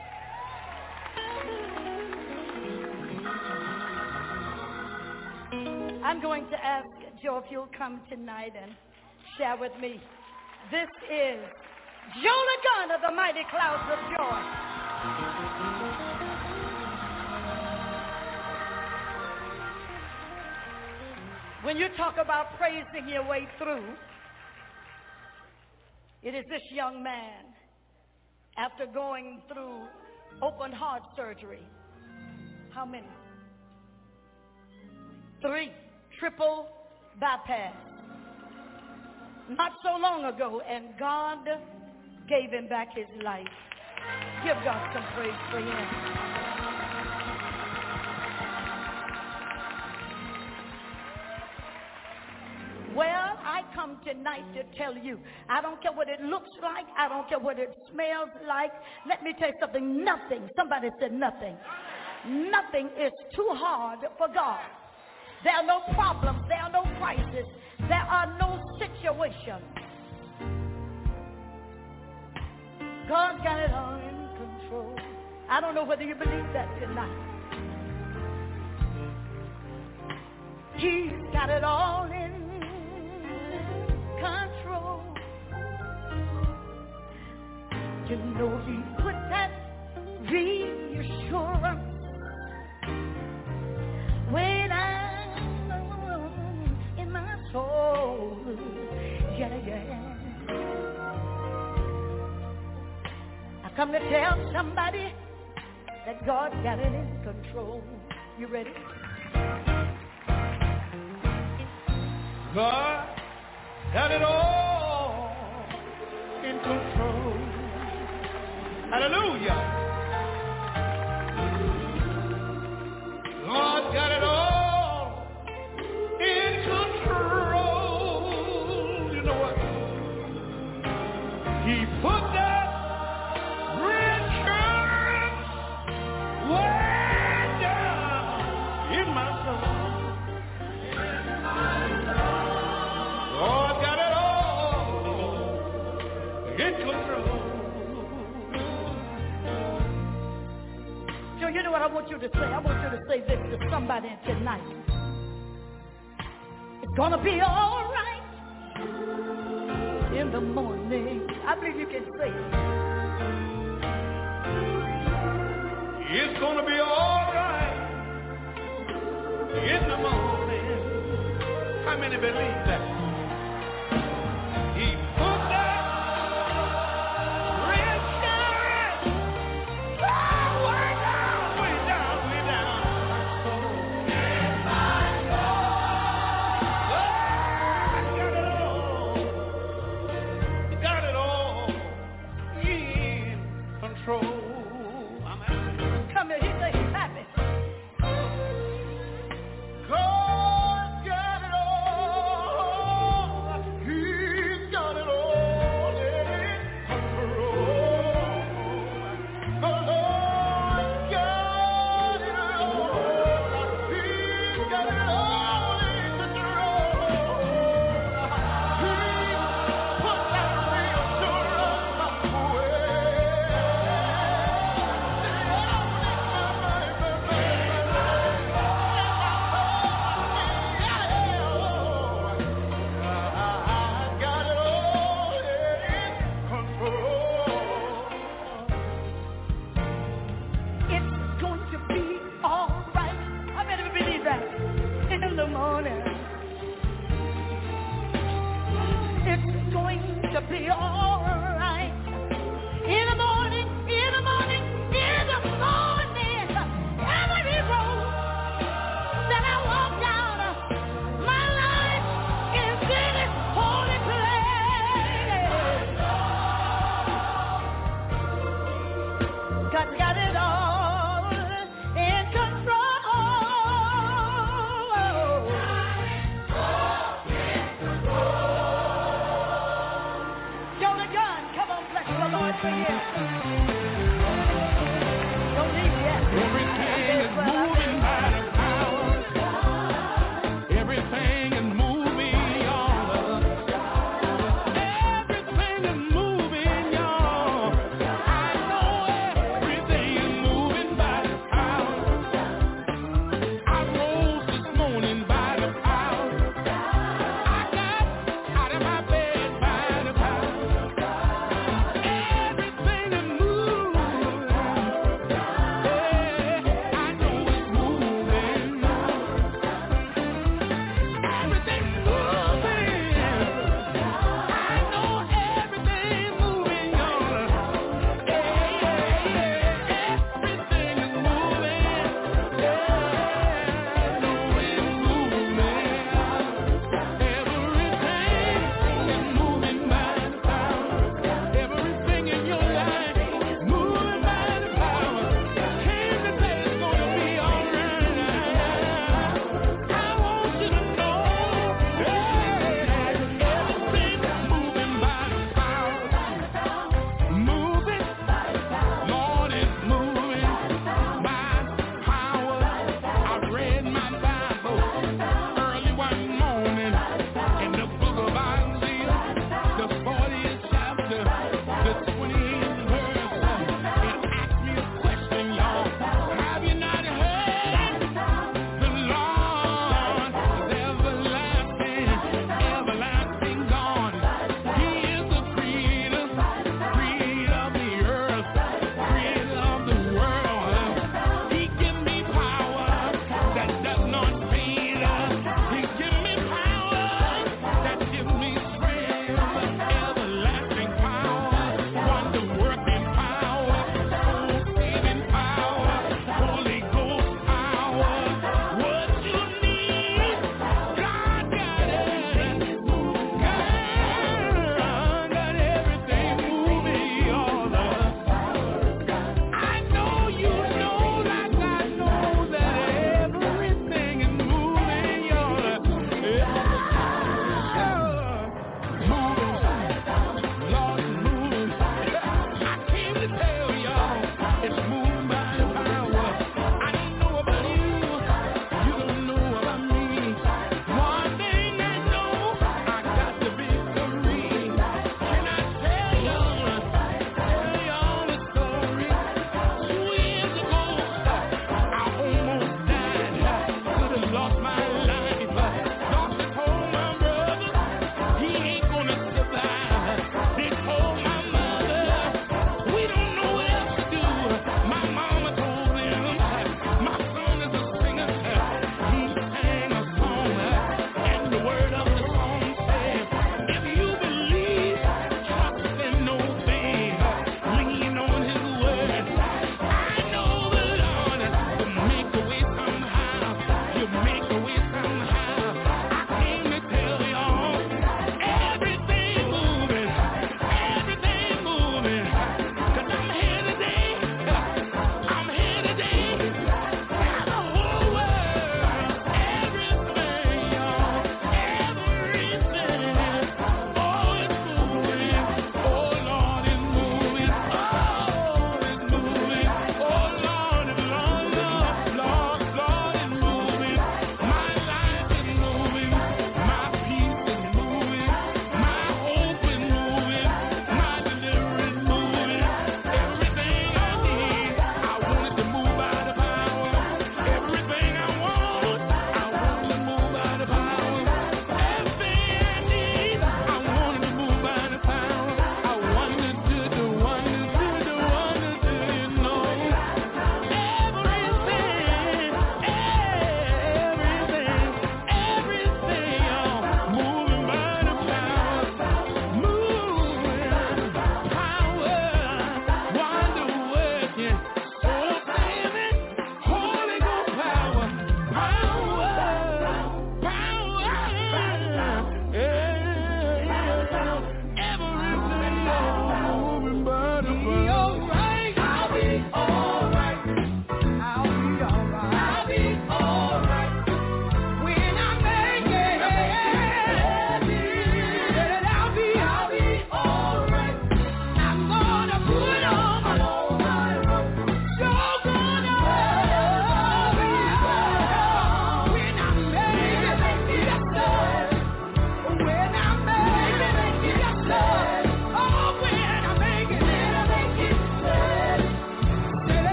I'm going to ask Joe if you'll come tonight and share with me. This is Jolie Gunn of the Mighty Clouds of Joy. When you talk about praising your way through, it is this young man, after going through open heart surgery. How many? Three. Triple bypass. Not so long ago, and God gave him back his life. Give God some praise for him. Well, I come tonight to tell you, I don't care what it looks like. I don't care what it smells like. Let me tell you something. Nothing. Somebody said nothing. Nothing is too hard for God. There are no problems. There are no crises. There are no situations. God's got it all in control. I don't know whether you believe that tonight. He's got it all in control. You know he put that reassurance when I'm in my soul. Yeah, yeah. I come to tell somebody that God got it in control. You ready? God got it all in control. Hallelujah. God got it all in control. You know what? He put that reassurance way down in my soul. God got it all in control. So you know what I want you to say? I want you to say this to somebody tonight. It's gonna be all right in the morning. I believe you can say it. It's gonna be all right in the morning. How many believe that? He put that reassurance way down, way down, way down my soul. In my soul. God got it all. Got it all in control. I'm happy. Come here, he say he's happy. God got it all. He's got it all in control. The Lord got it all. He's got it all in control. He put that reassurance It's going to be all right. How many of you believe that? In the morning. It's going to be all right. In the morning, in the morning, in the morning. Every road that I walk down, my life is in its holy place. God's got it all in control. Jonah John, come on, bless the Lord for you. Don't leave yet. Everything is moving by the power. Everything is moving, y'all. Everything is moving, y'all. I know everything is moving by the power. I rose this morning by the power. I got out of my bed by the power. Everything is moving. Yeah, I know it's moving.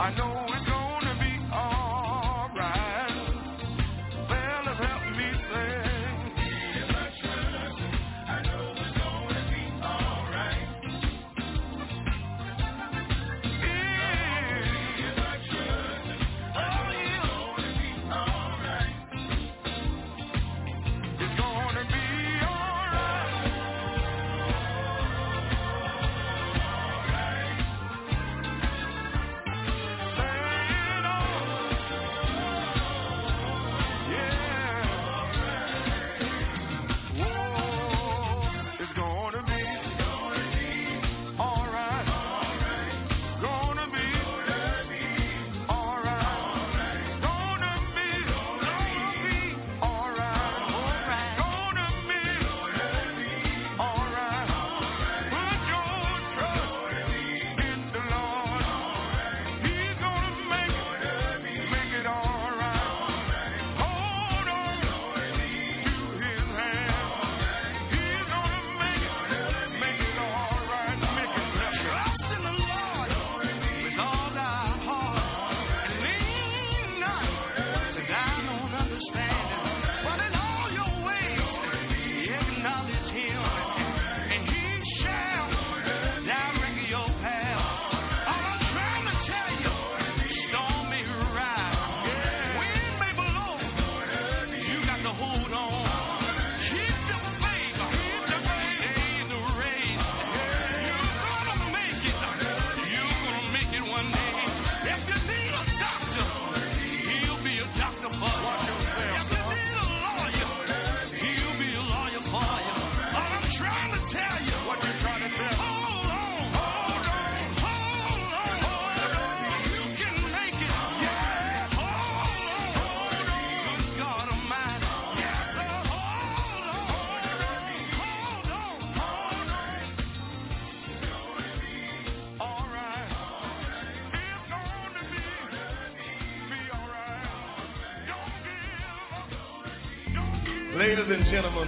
Ladies and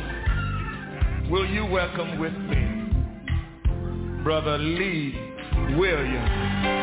gentlemen, will you welcome with me Brother Lee Williams?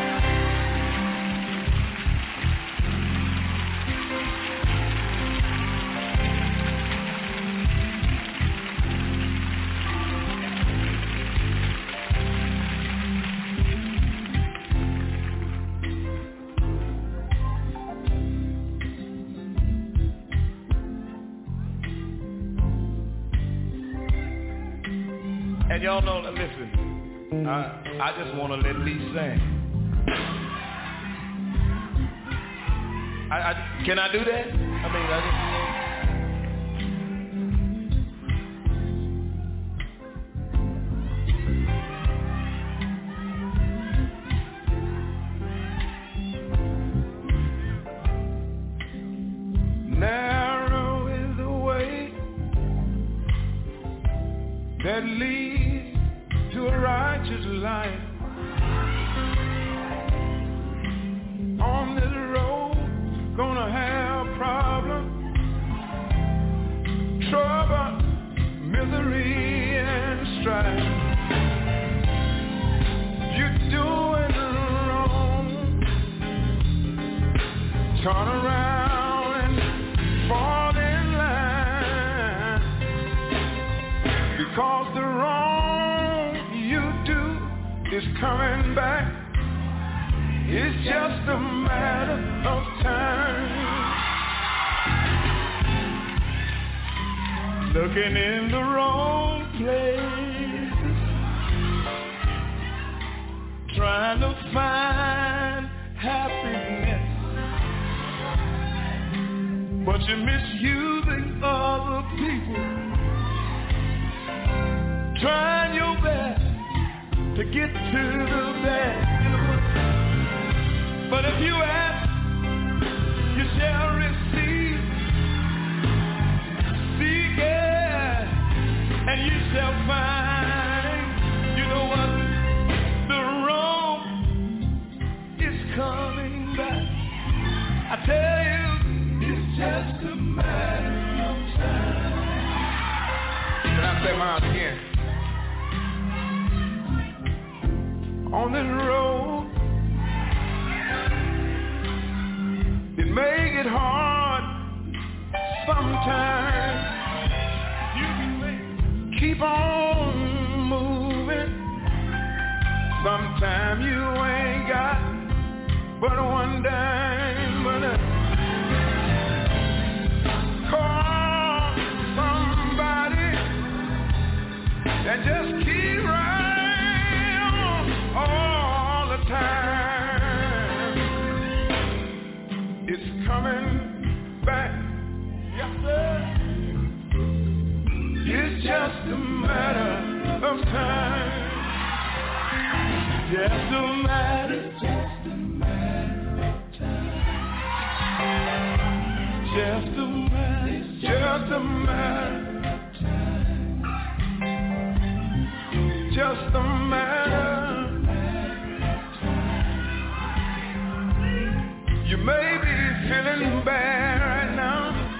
And y'all know that, listen, I, I just want to let Lee sing. I, I, can I do that? I mean, I just... Narrow is the way that leads to a righteous life. On this road, gonna have problems, trouble, misery, and strife. You're doing wrong. Turn around and fall in line, because the wrong you do is coming back. It's just a matter of time. Looking in the wrong place, trying to find happiness, but you're misusing other people, trying your best to get to the best. But if you ask, you shall receive. Seek it, and you shall find. You know what? The wrong is coming back. I tell you, it's just a matter of time. Can I say mine again? On this road, make it hard sometimes. You keep on moving. Sometimes you ain't got but one dime, but uh, call somebody and just keep right on all the time. It's coming back, yes sir. It's just a matter of time. Just a matter, just a matter of time. Just a matter, just a matter of time. Just a matter of time. You may be feeling bad right now.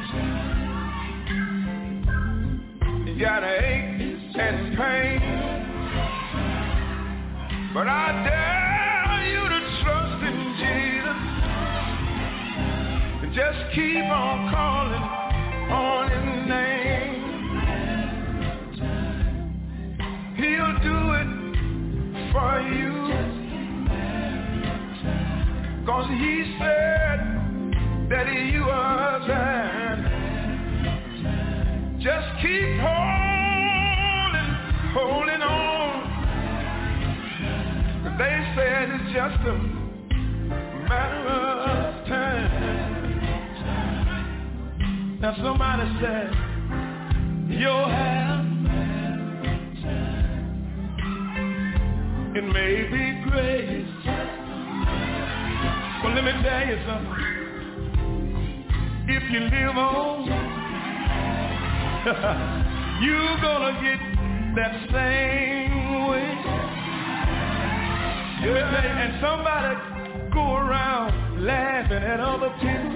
You got an ache and pain. But I dare you to trust in Jesus and just keep on calling on His name. He'll do it for you, 'cause He said that you are there. Just keep holding, holding on. They said it's just a matter of time. Now somebody said you'll have, it may be great, but let me tell you something. If you live on, you're gonna get that same way. And somebody go around laughing at other people.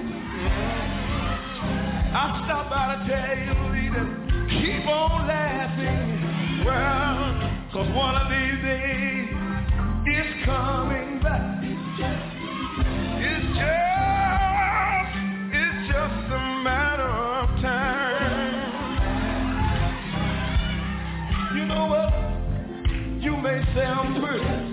I stop by to tell you, leader, keep on laughing. Well, 'cause one of these days it's coming back. It's just, it's just a matter of time. You know what? You may say I'm pretty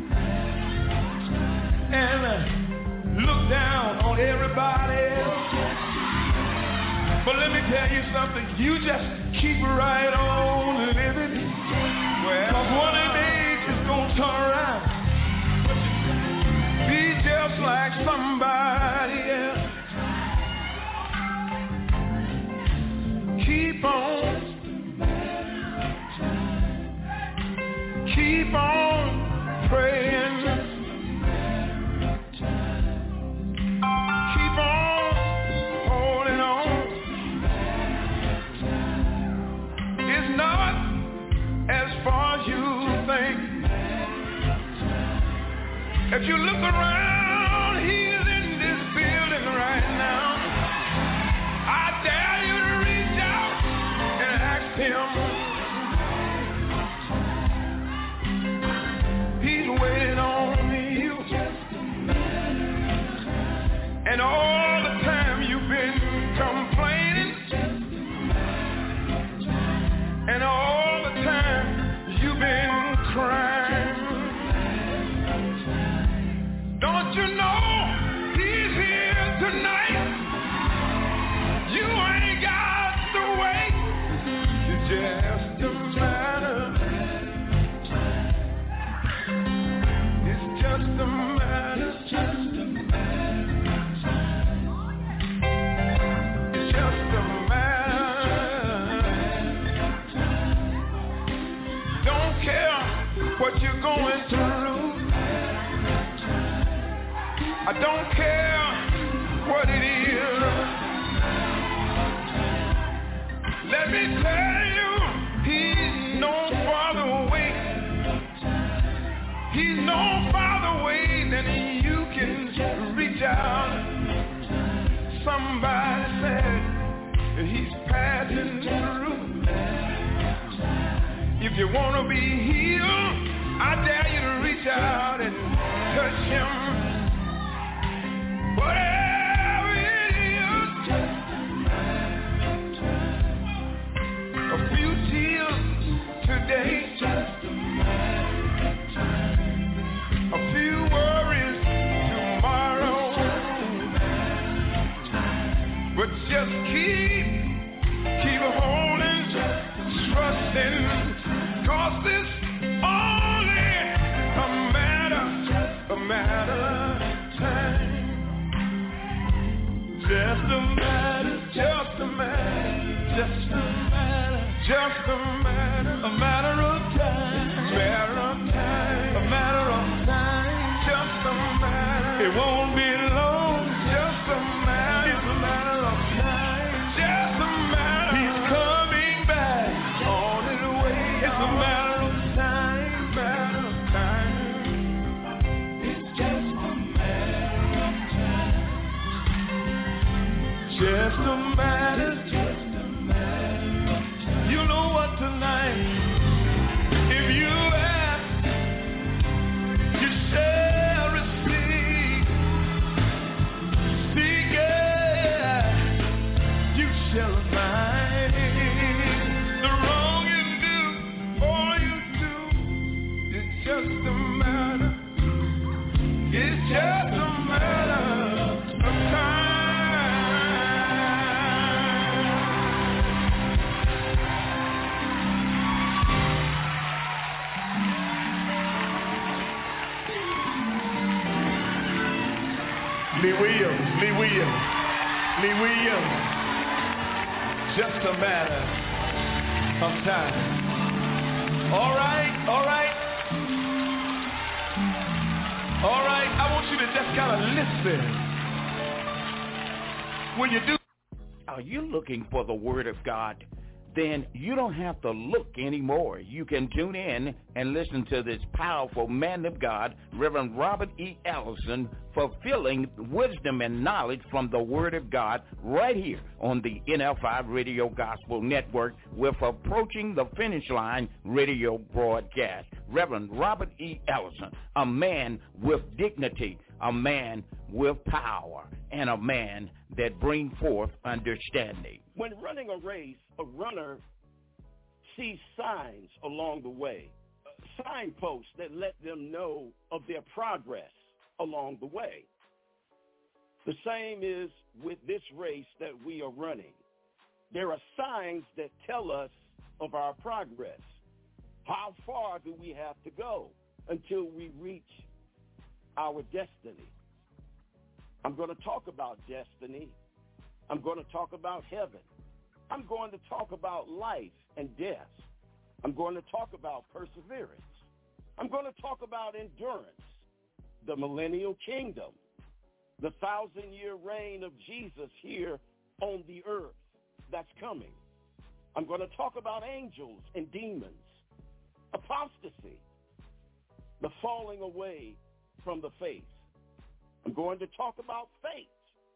and uh, look down on everybody else. But let me tell you something, you just keep right on living. Well, one of the days it's gonna turn around. Be just like somebody else. Keep on. Keep on praying. If you look around, He's in this building right now. I dare you to reach out and ask Him. He's waiting on you. And all the time you've been complaining, and all the time you've been crying. Don't you know He's here tonight? You ain't got to wait. It's just a matter. It's just a matter. Just a matter. It's just a matter. Don't care what you're going through. I don't care what it is. Let me tell you, He's no farther away. He's no farther away than you can reach out. Somebody said that He's passing through. If you want to be healed, I dare you to reach out and touch Him. Whatever it nothing, 'cause this only a matter, a matter of time. Just a matter, just a matter, just a matter, just a matter, a matter of time, matter of time, a matter of time, just a matter. It won't be long, just a matter, it's a matter of time, just a matter. He's coming back on his way. It's a matter of time, matter of time. It's just a matter of time. Just a matter, just a matter of time. You know what, tonight, if you ask, you shall receive. Seek it, you shall find. The wrong you do, all you do, it's just a matter, it's just a matter of time. Lee Williams, Lee Williams, Lee Williams, just a matter of time. All right, all right, all right, I want you to just kind of listen. When you do. Are you looking for the Word of God? Then you don't have to look anymore. You can tune in and listen to this powerful man of God, Reverend Robert E. Ellison, fulfilling wisdom and knowledge from the Word of God right here on the N L five Radio Gospel Network with Approaching the Finish Line radio broadcast. Reverend Robert E. Ellison, a man with dignity, a man with power, and a man that brings forth understanding. When running a race, a runner sees signs along the way, signposts that let them know of their progress along the way. The same is with this race that we are running. There are signs that tell us of our progress. How far do we have to go until we reach our destiny? I'm going to talk about destiny. I'm going to talk about heaven. I'm going to talk about life and death. I'm going to talk about perseverance. I'm going to talk about endurance, the millennial kingdom, the thousand-year reign of Jesus here on the earth that's coming. I'm going to talk about angels and demons, apostasy, the falling away from the faith. I'm going to talk about faith.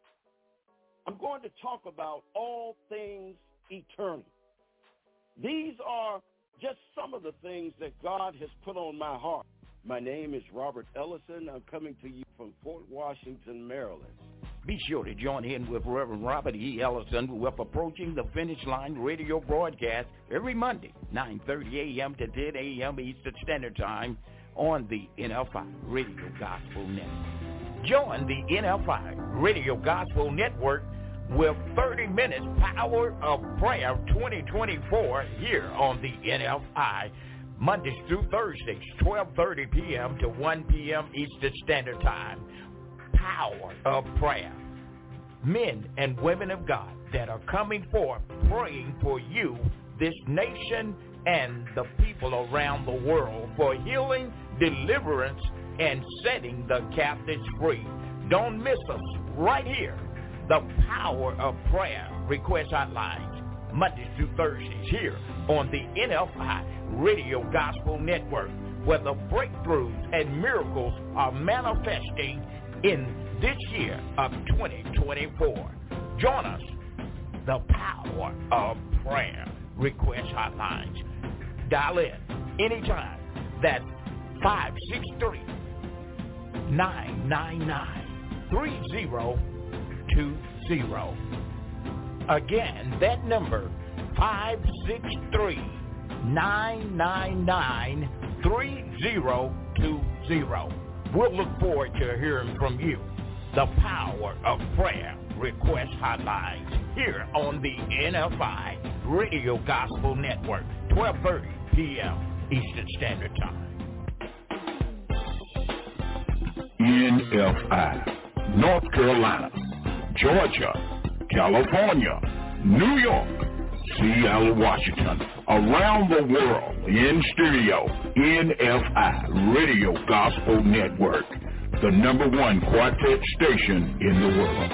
I'm going to talk about all things eternal. These are just some of the things that God has put on my heart. My name is Robert Ellison. I'm coming to you from Fort Washington, Maryland. Be sure to join in with Reverend Robert E. Ellison with Approaching the Finish Line radio broadcast every Monday, nine thirty a.m. to ten a.m. Eastern Standard Time on the N L five Radio Gospel Network. Join the N L five Radio Gospel Network with thirty minutes Power of Prayer twenty twenty-four here on the N L I, Mondays through Thursdays, twelve thirty p.m. to one p.m. Eastern Standard Time. Power of Prayer. Men and women of God that are coming forth praying for you, this nation, and the people around the world for healing, deliverance, and setting the captives free. Don't miss us right here. The Power of Prayer request hotlines, Mondays through Thursdays here on the N L five Radio Gospel Network, where the breakthroughs and miracles are manifesting in this year of twenty twenty-four. Join us, the Power of Prayer request hotlines. Dial in anytime. That's five six three, nine nine nine, three zero two zero. Again, that number, five six three, nine nine nine, three zero two zero. We'll look forward to hearing from you. The Power of Prayer request hotlines here on the N L five Radio Gospel Network. twelve thirty p.m. Eastern Standard Time. N F I, North Carolina, Georgia, California, New York, Seattle, Washington, around the world, in studio, N F I Radio Gospel Network, the number one quartet station in the world.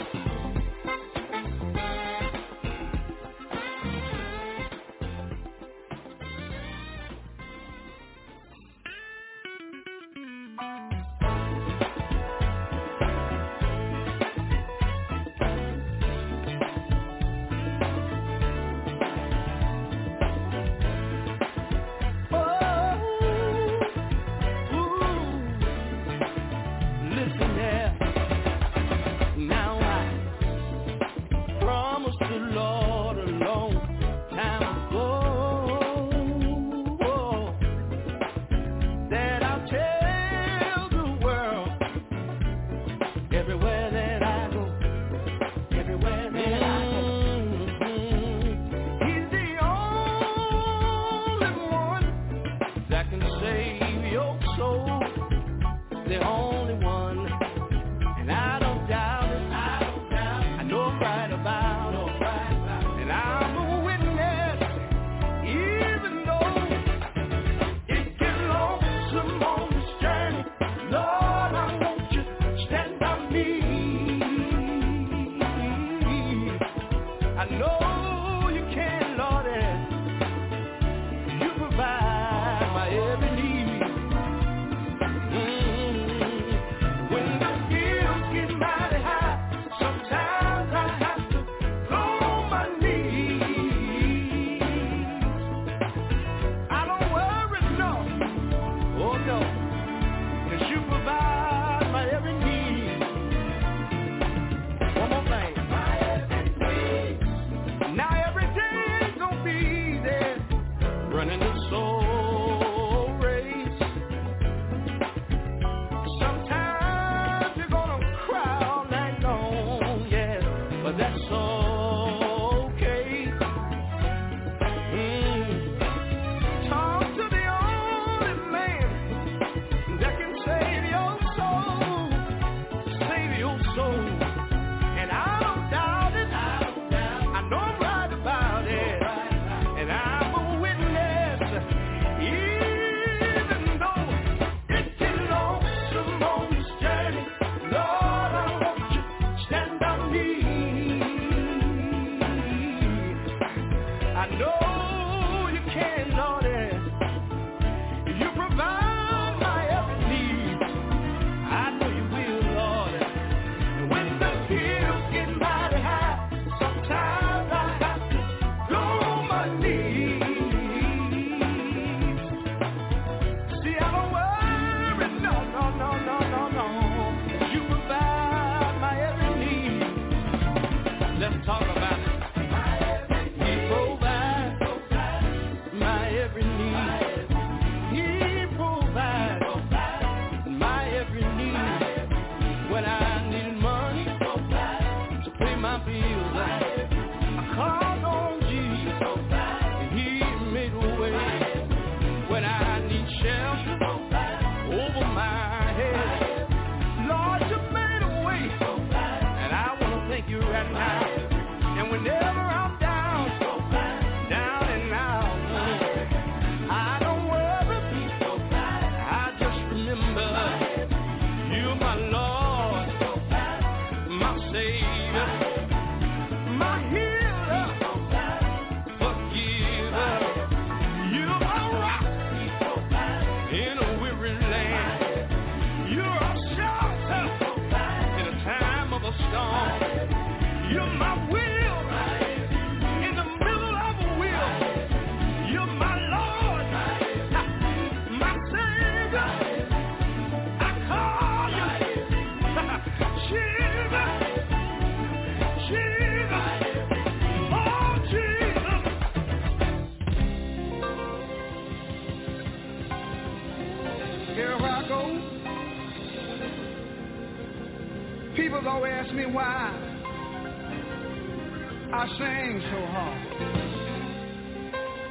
People always ask me why I sing so hard.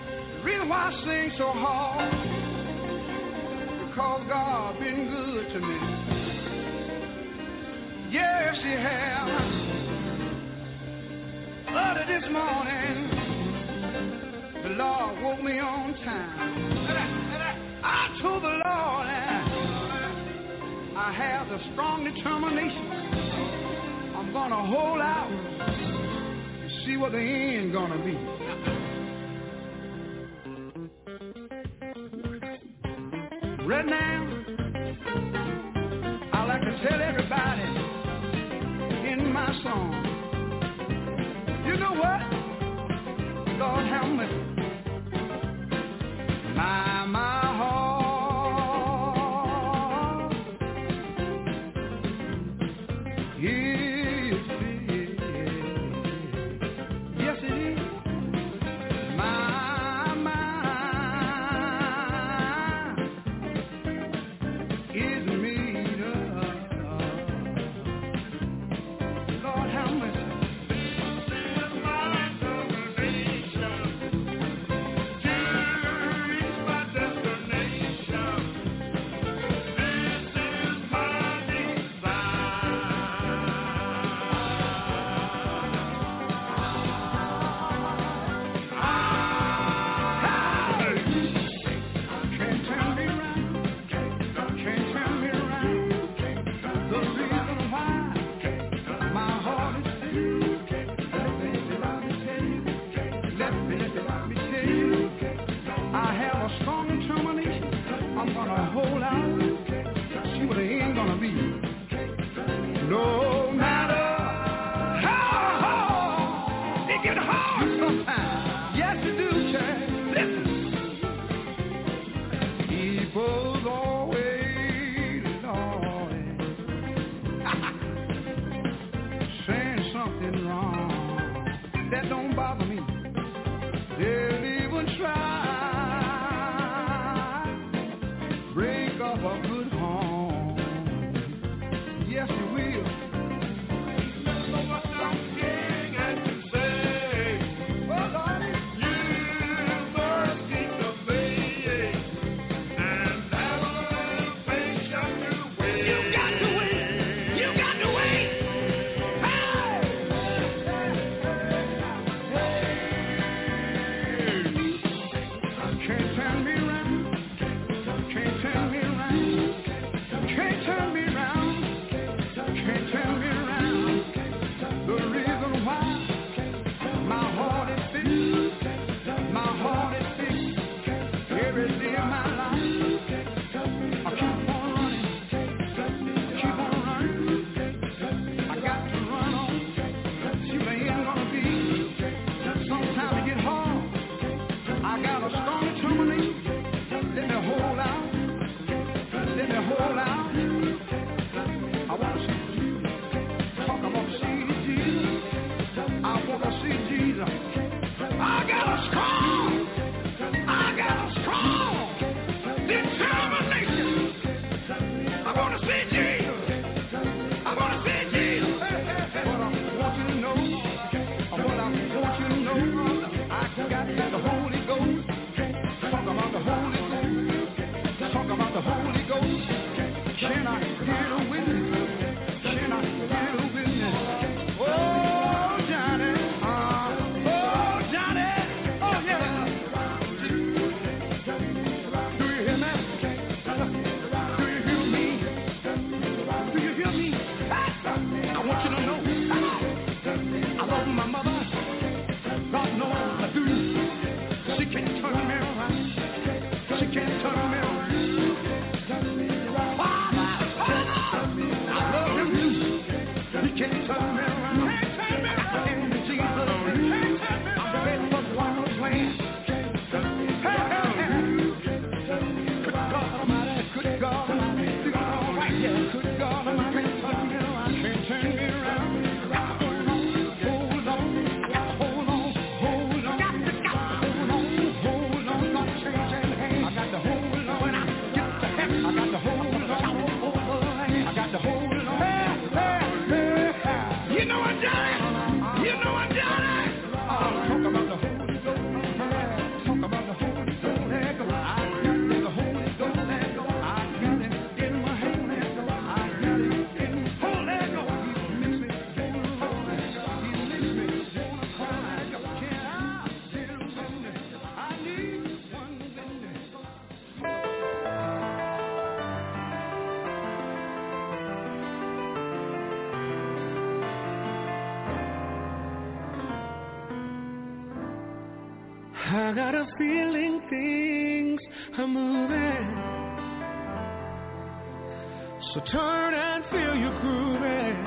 reason why I sing so hard, because God been good to me. Yes, He has. Early this morning, the Lord woke me on time. I told the Lord I have the strong determination. I'm gonna hold out and see what the end gonna be. Right now, I like to tell everybody in my song, you know what? Lord have mercy. My, my heart is big. Yes, it is. My mind is made up. Lord have mercy. No matter how hard it get hard sometimes, yes it do, child. Listen, people's always Lord saying something wrong. That don't bother me. They'll even try break up a good home. Yes, you will. So much I'm king and to say, well, Lord, you mercy to me, and have a little patience to wait. You got to wait. You got to wait. Hey! Can't turn me around. Can't turn me around. Can't turn me around. Can't turn me around. The reason why my heart is fixed, my heart is fixed. Every day of my life, I keep on running, keep on running. I got to run on, see what the end gonna be. Sometimes it get hard. I got a strong determination. Let me hold out, let me hold out. I want to see Jesus. Talk about see Jesus. I want to see Jesus. I got a strong, I got a strong determination. I want to see Jesus. I want to see Jesus. But I want you to know, what I want you to know, I got the Holy Ghost. Talk about the Holy Ghost. Talk about the Holy Ghost. Can I hear the witness? Can I hear the witness? Oh, Johnny. Uh, oh, Johnny. Oh, yeah. Do you hear me? I got a feeling things are moving. So turn and feel you grooving.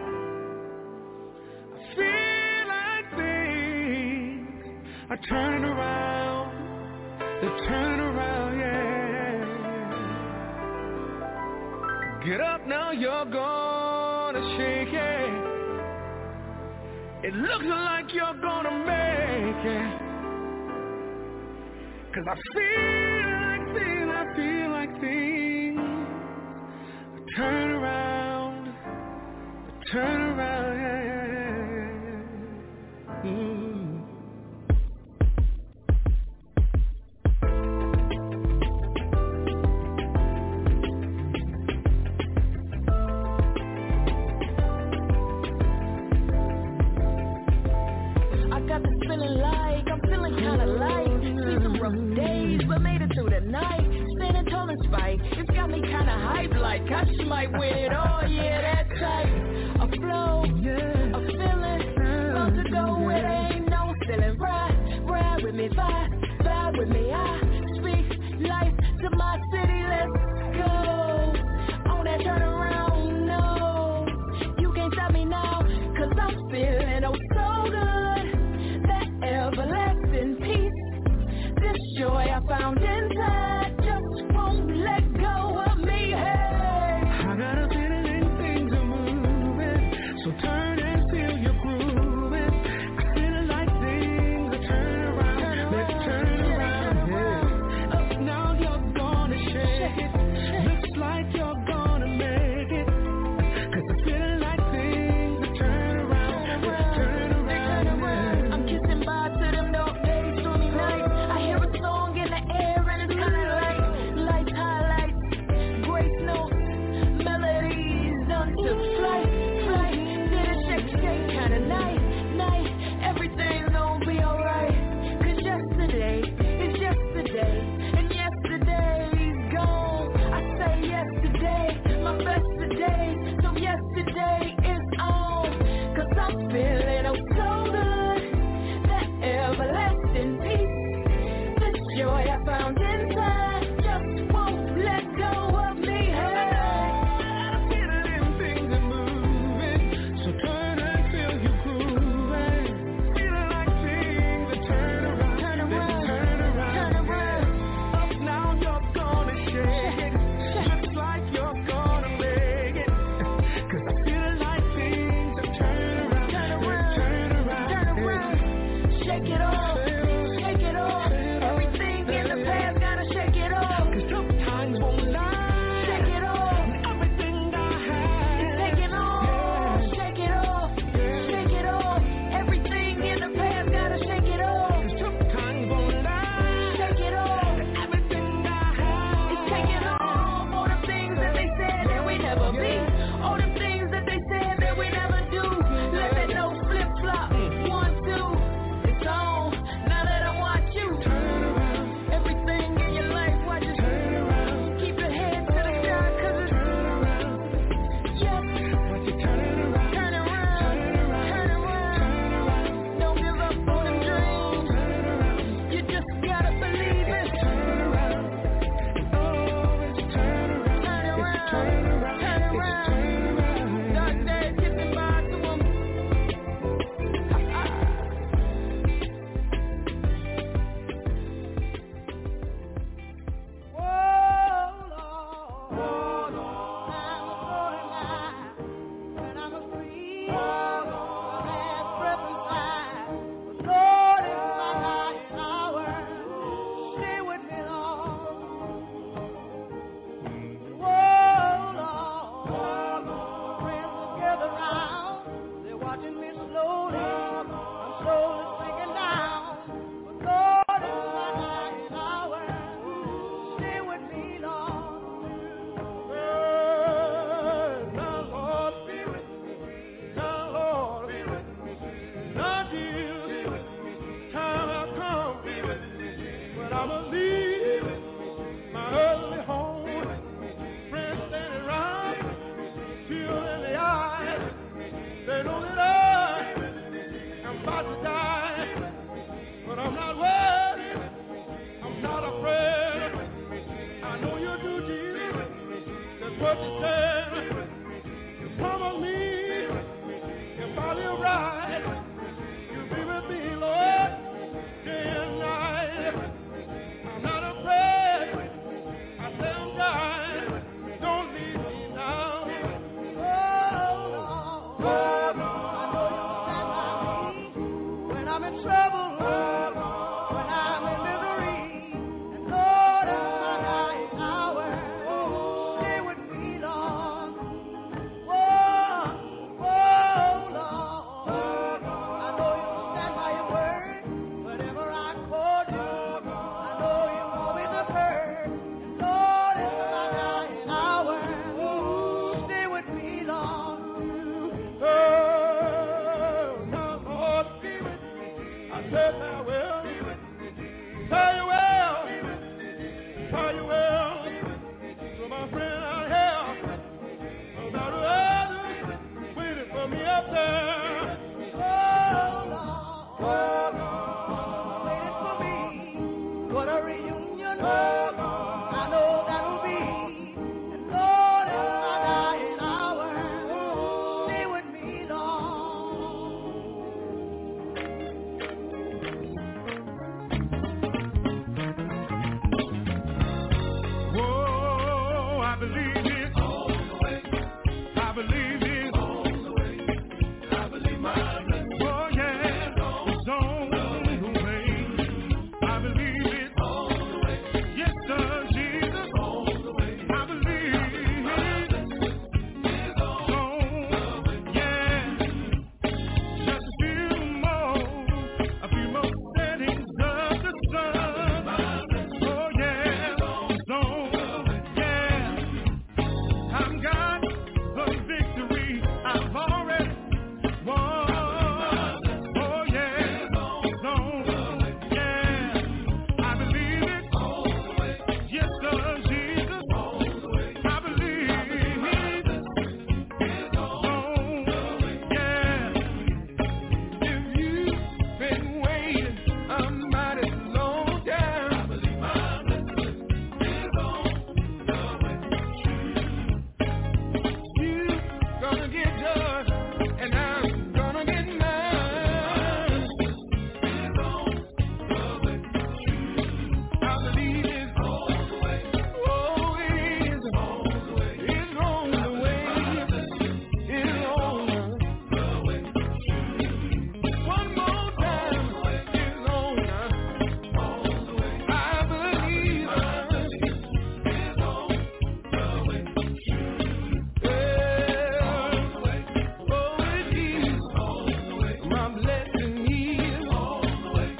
I feel like things are turning around. They're turning around, yeah. Get up now, you're gonna shake it. It looks like you're gonna make it. 'Cause I feel like things, I feel like things turn around, turn around, yeah, yeah, yeah. Mm. I got this feeling like I'm feeling kinda light. See some rough days, but made it through the night. Standing tall in spite, it's got me kinda hype like I she might win it all, yeah, that's tight. A flow, a feeling, about to go where there ain't no ceiling. Ride, ride with me, vibe, vibe with me. I speak life to my city, let's go. On that turnaround, no, you can't stop me now, 'cause I'm feeling oh so good. That everlasting peace, this joy I found inside just won't let go of me, hey. I got a feeling things are moving, so turn and feel your grooving. I feel like things are turning around, let's turn around, yeah. Up now you're gonna shake what you said. You promised me if I live right, you'll be with me, Lord, day and night. I'm not afraid. I said I'm dying. Don't leave me now. Oh, Lord. Oh, Lord. I know you stand by me when I'm in trouble. Oh, when I'm in misery. And Lord, in my dying hour, stay with me, Lord. Oh, oh, Lord. I know you stand by your word. Whatever I call you, I know you always have heard. Lord, in my dying hour, stay with me, Lord. Oh, no, Lord, be with me. I said I will. Tell you well. Tell you well. So my friend out here, about others waiting for me up there. Oh, Lord. Oh, Lord. Waiting for me. What a reunion. Oh, Lord. I know that'll be. And Lord, in my dying hour, stay with me, Oh, I believe it. I believe it. I believe my blessing. Oh, yeah. It's on the way. I believe it. Yes, sir, Jesus. I believe it. It's on. Yeah. Just a few more. A few more settings of the sun. Oh, yeah. It's on. Yeah. I've got the victory. I've already won. Oh, yeah. It's on. Yeah. I believe it. Yes, sir, Jesus. I believe it. It's on. Yeah. If you've been waiting a mighty long time, I believe my blessing is on the way. You gonna get yours, and I'm gonna get mine. It's on the way. I believe it's on the way. Oh, it is on the way. It's on the way. It's on the way. One more time, it's on the way. I believe it's on the way. Oh, it is. My blessing is on the way.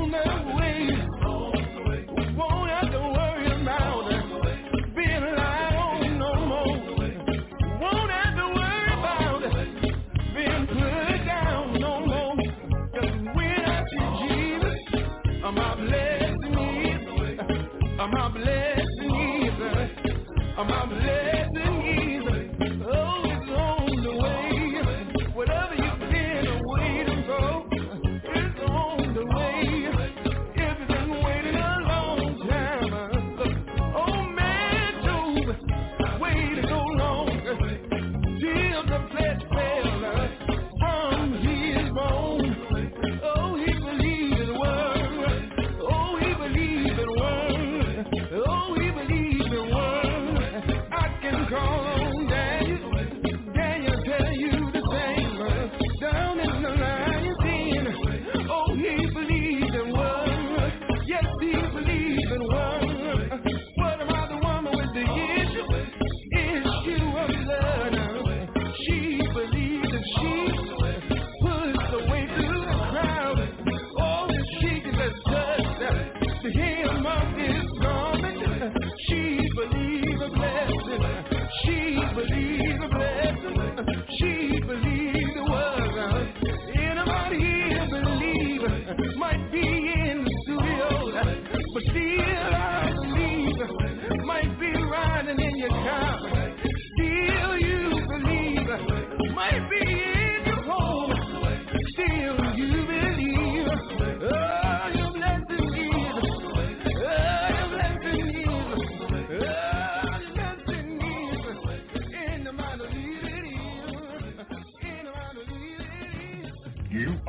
Won't have to worry about being lied on no more. Won't have to worry about being put down no more. 'Cause when I see Jesus, my blessing is, my blessing is, my blessing is, oh, it's on the way. Whatever you've been waiting for, it's on the way. If you've been waiting a long time, oh man, Job waited so long till the flesh fell from his bone. Oh, he believed in the word. Oh, he believed in the word. Oh, he believed in the word. I can call on Daniel. Daniel tell you the same. Down in the lion's den. Oh, he believed in word. Yes, he believed in word. What about the woman with the issue? Issue of blood. She believed and she pushed her way through the crowd. All that she could have touched the hem of his garment. She believed a blessing. She believed a blessing. She believed the word. Anybody here believe might be in the studio, but still I believe might be riding in your car. Still you believe might be in your home. Still you believe. Oh, your blessing is. Oh, your blessing is. Oh, your blessing is.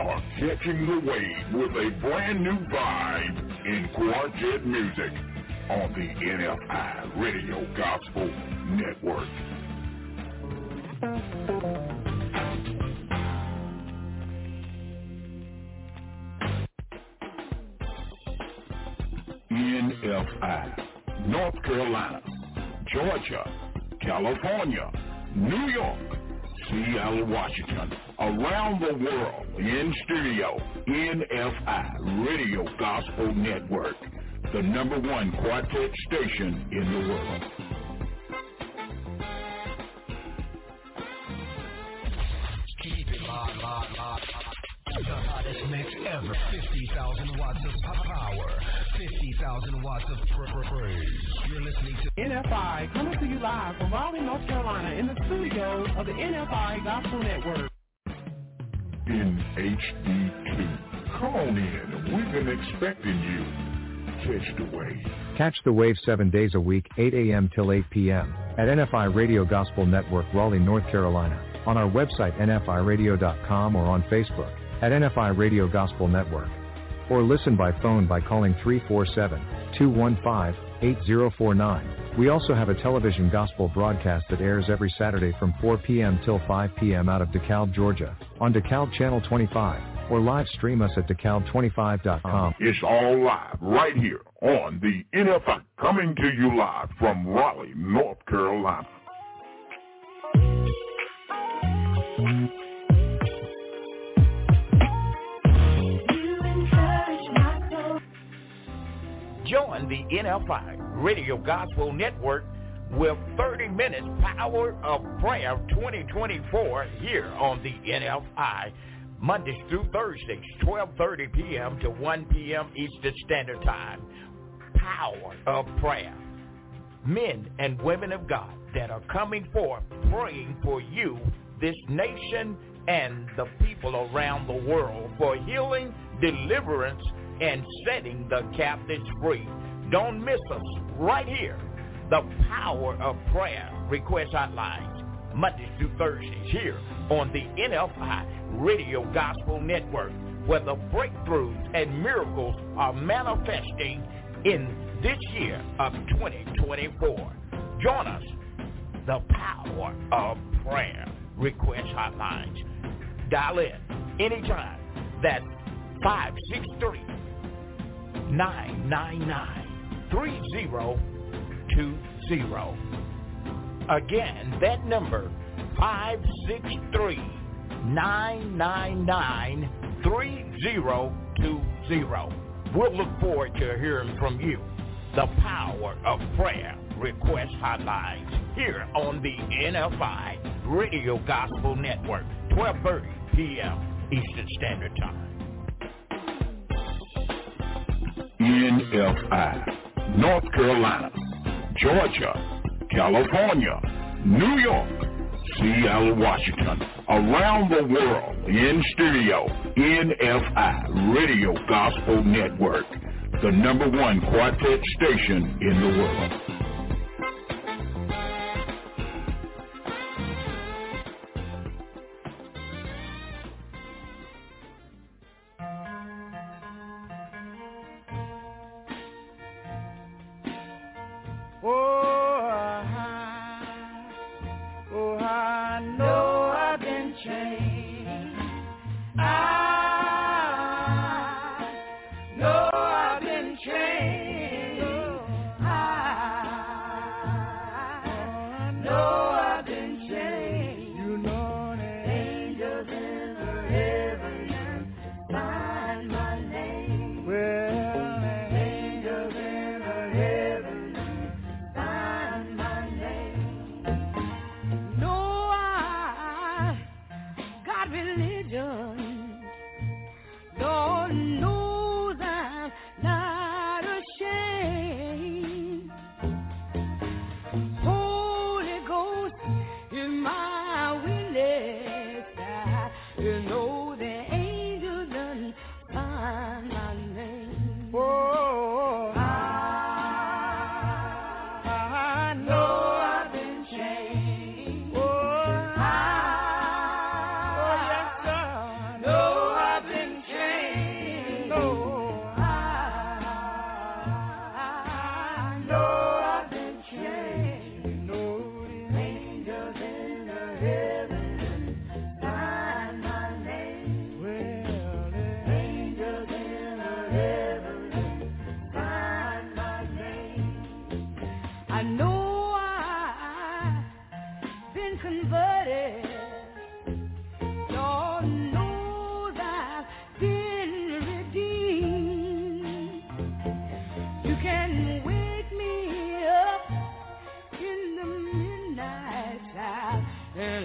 are catching the wave with a brand new vibe in quartet music on the N F I Radio Gospel Network. N F I, North Carolina, Georgia, California, New York, Seattle, Washington, around the world, in studio, N F I Radio Gospel Network, the number one quartet station in the world. Keep it locked, locked, locked. The hottest mix ever. fifty thousand watts of power. fifty thousand watts of praise. You're listening to N F I coming to you live from Raleigh, North Carolina in the studios of the N F I Gospel Network. In H D two. Come on in. We've been expecting you. Catch the wave. Catch the wave seven days a week, eight a.m. till eight p.m. at N F I Radio Gospel Network, Raleigh, North Carolina, on our website N F I radio dot com or on Facebook at N F I Radio Gospel Network. Or listen by phone by calling three four seven, two one five, eight zero four nine. We also have a television gospel broadcast that airs every Saturday from four p.m. till five p.m. out of DeKalb, Georgia, on DeKalb Channel twenty-five, or live stream us at DeKalb twenty-five dot com. It's all live right here on the N F I, coming to you live from Raleigh, North Carolina. Join the N F I Radio Gospel Network with thirty minutes Power of Prayer twenty twenty-four here on the N F I, Mondays through Thursdays, twelve thirty p.m. to one p.m. Eastern Standard Time. Power of Prayer. Men and women of God that are coming forth praying for you, this nation, and the people around the world for healing, deliverance, and setting the captives free. Don't miss us right here. The Power of Prayer request hotlines, Mondays through Thursdays here on the N F I Radio Gospel Network, where the breakthroughs and miracles are manifesting in this year of twenty twenty-four. Join us. The Power of Prayer request hotlines. Dial in anytime. That's five six three, nine nine nine, three zero two zero. Again, that number, five six three, nine nine nine, three zero two zero. We'll look forward to hearing from you. The Power of Prayer request hotlines here on the N F I Radio Gospel Network, twelve thirty p.m. Eastern Standard Time. N F I, North Carolina, Georgia, California, New York, Seattle, Washington, around the world, in studio, N F I Radio Gospel Network, the number one quartet station in the world. Holy Ghost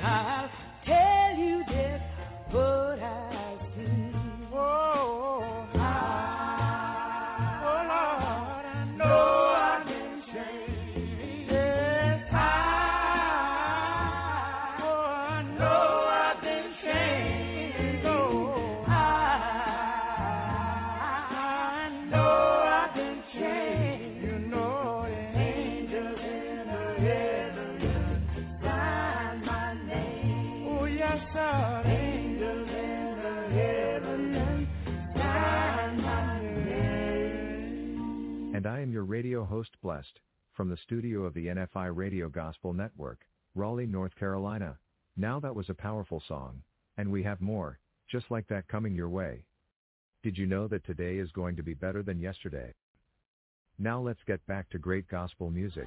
I'll tell you just what I see. Oh, I, oh Lord, I know I've been changed. Yes, I, oh, I know I've been changed. Oh, I, I know I've been changed. You know the angels in the heavens sign my name. Oh, yes, sir. Angels in the heavens sign my name. And I am your radio host Blessed, from the studio of the N F I Radio Gospel Network, Raleigh, North Carolina. Now that was a powerful song, and we have more, just like that coming your way. Did you know that today is going to be better than yesterday? Now let's get back to great gospel music.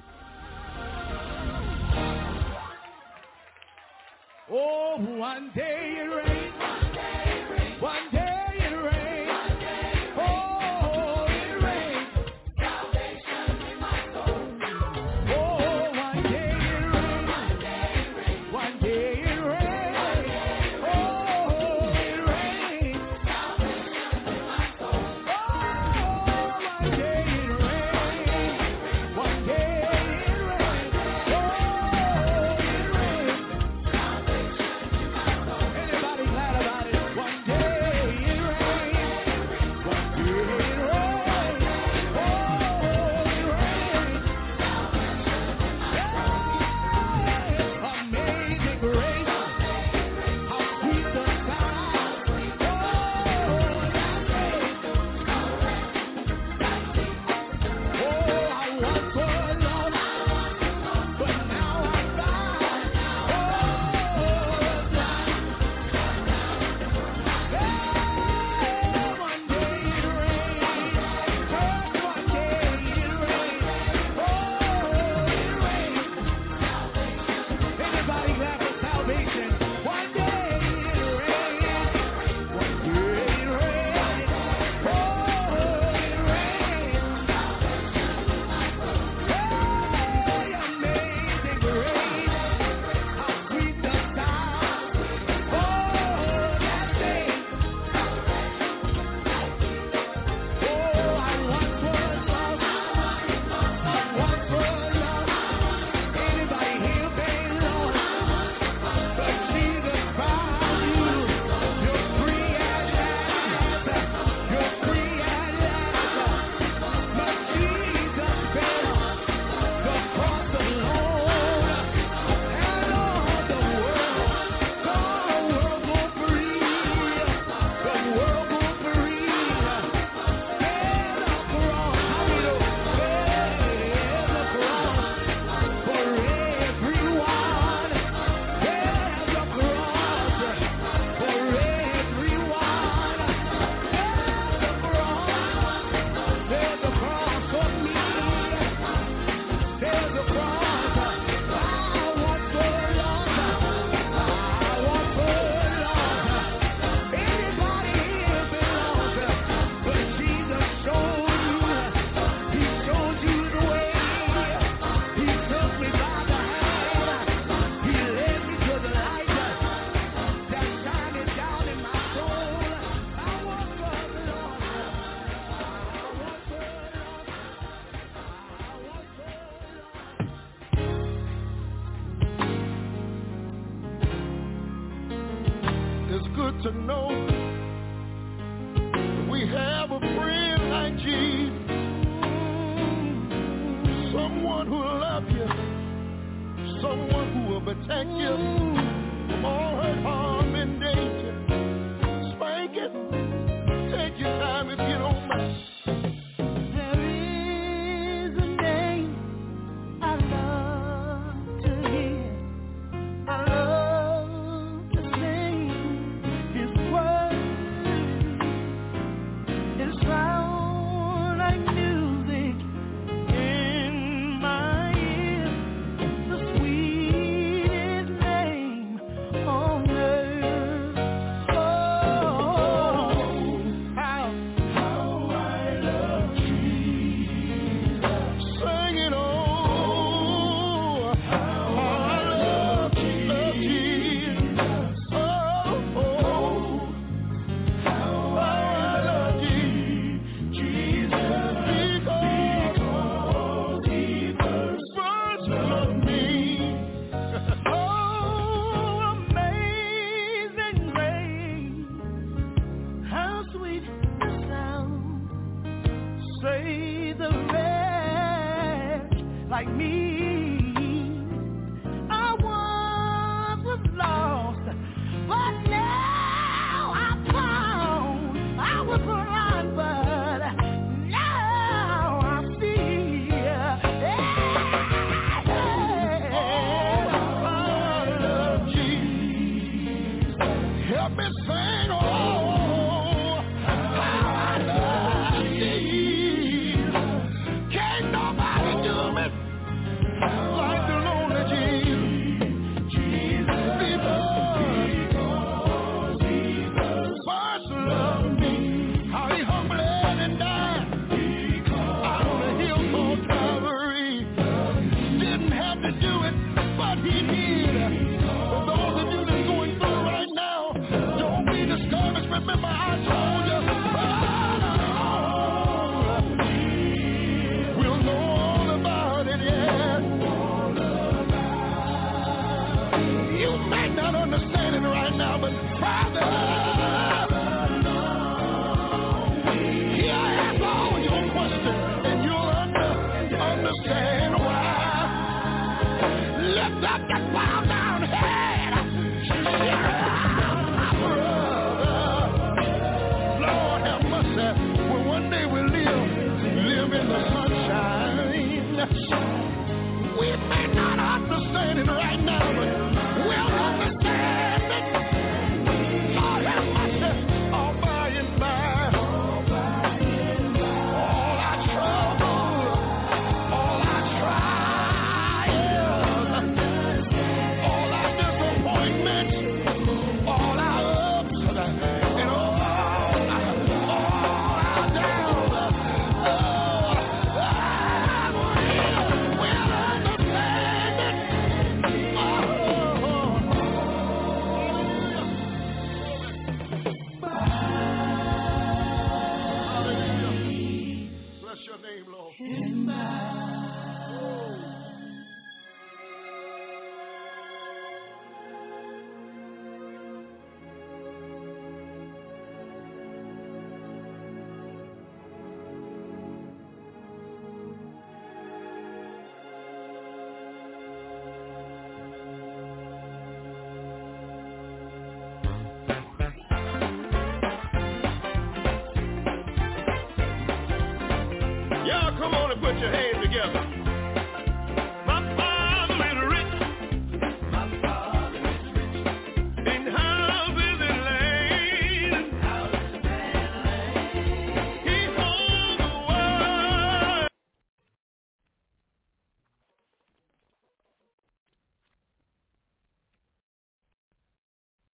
Oh, one day it rains. One day it rains. Oh, it rains. Salvation in my soul. Oh, one day it rains. One day it rains. Oh, it rains. Salvation in my soul. Oh, one day it rains. One day it rains. Oh, it rains. Anybody glad about it? One day it rains. One day it rains. Oh, it rains. Yeah. Amazing grace. How sweet the sound. Oh, that rain. Oh, I once was lost, but now I'm found. Oh, one day it rains. Just one day it rains. Oh, it rains. Anybody glad for salvation? One day it rains. One day it rains. Oh, it rains. Hey, amazing grace. How sweet the sound. Oh, that name. Oh, I once was lost. I once was lost. Anybody here been lost? But Jesus found you. You're free at last. You're free at last. But Jesus fell the cross alone. And all the world, the world go free. The world go free. There's a cross, how do you know? There's a cross for everyone. There's a cross for everyone. There's a cross. There's a cross for me. There's a cross. I once was lost. I once was lost. Anybody here been lost? But Jesus showed you. He showed you the way. He took me by the hand. He led me to the light that's shining down in my soul. I once was lost. I once was lost. I once was lost. It's good to know that we have a friend like Jesus, someone who will love you, someone who will protect you from all hurt, harm, and danger. Spank it, take your time if you don't mind. There is a name I love to hear. I love to sing His word. His sound like music in my ear. The sweetest name on earth. Oh, how up that bow down head. Lord have mercy. Well, one day we'll live, live in the sunshine. We may not understand it right now, but we'll understand it. Lord have mercy. All by and by. All our trouble, all our trials, all our disappointments, all our ups, and all Y'all come on and put your hands together.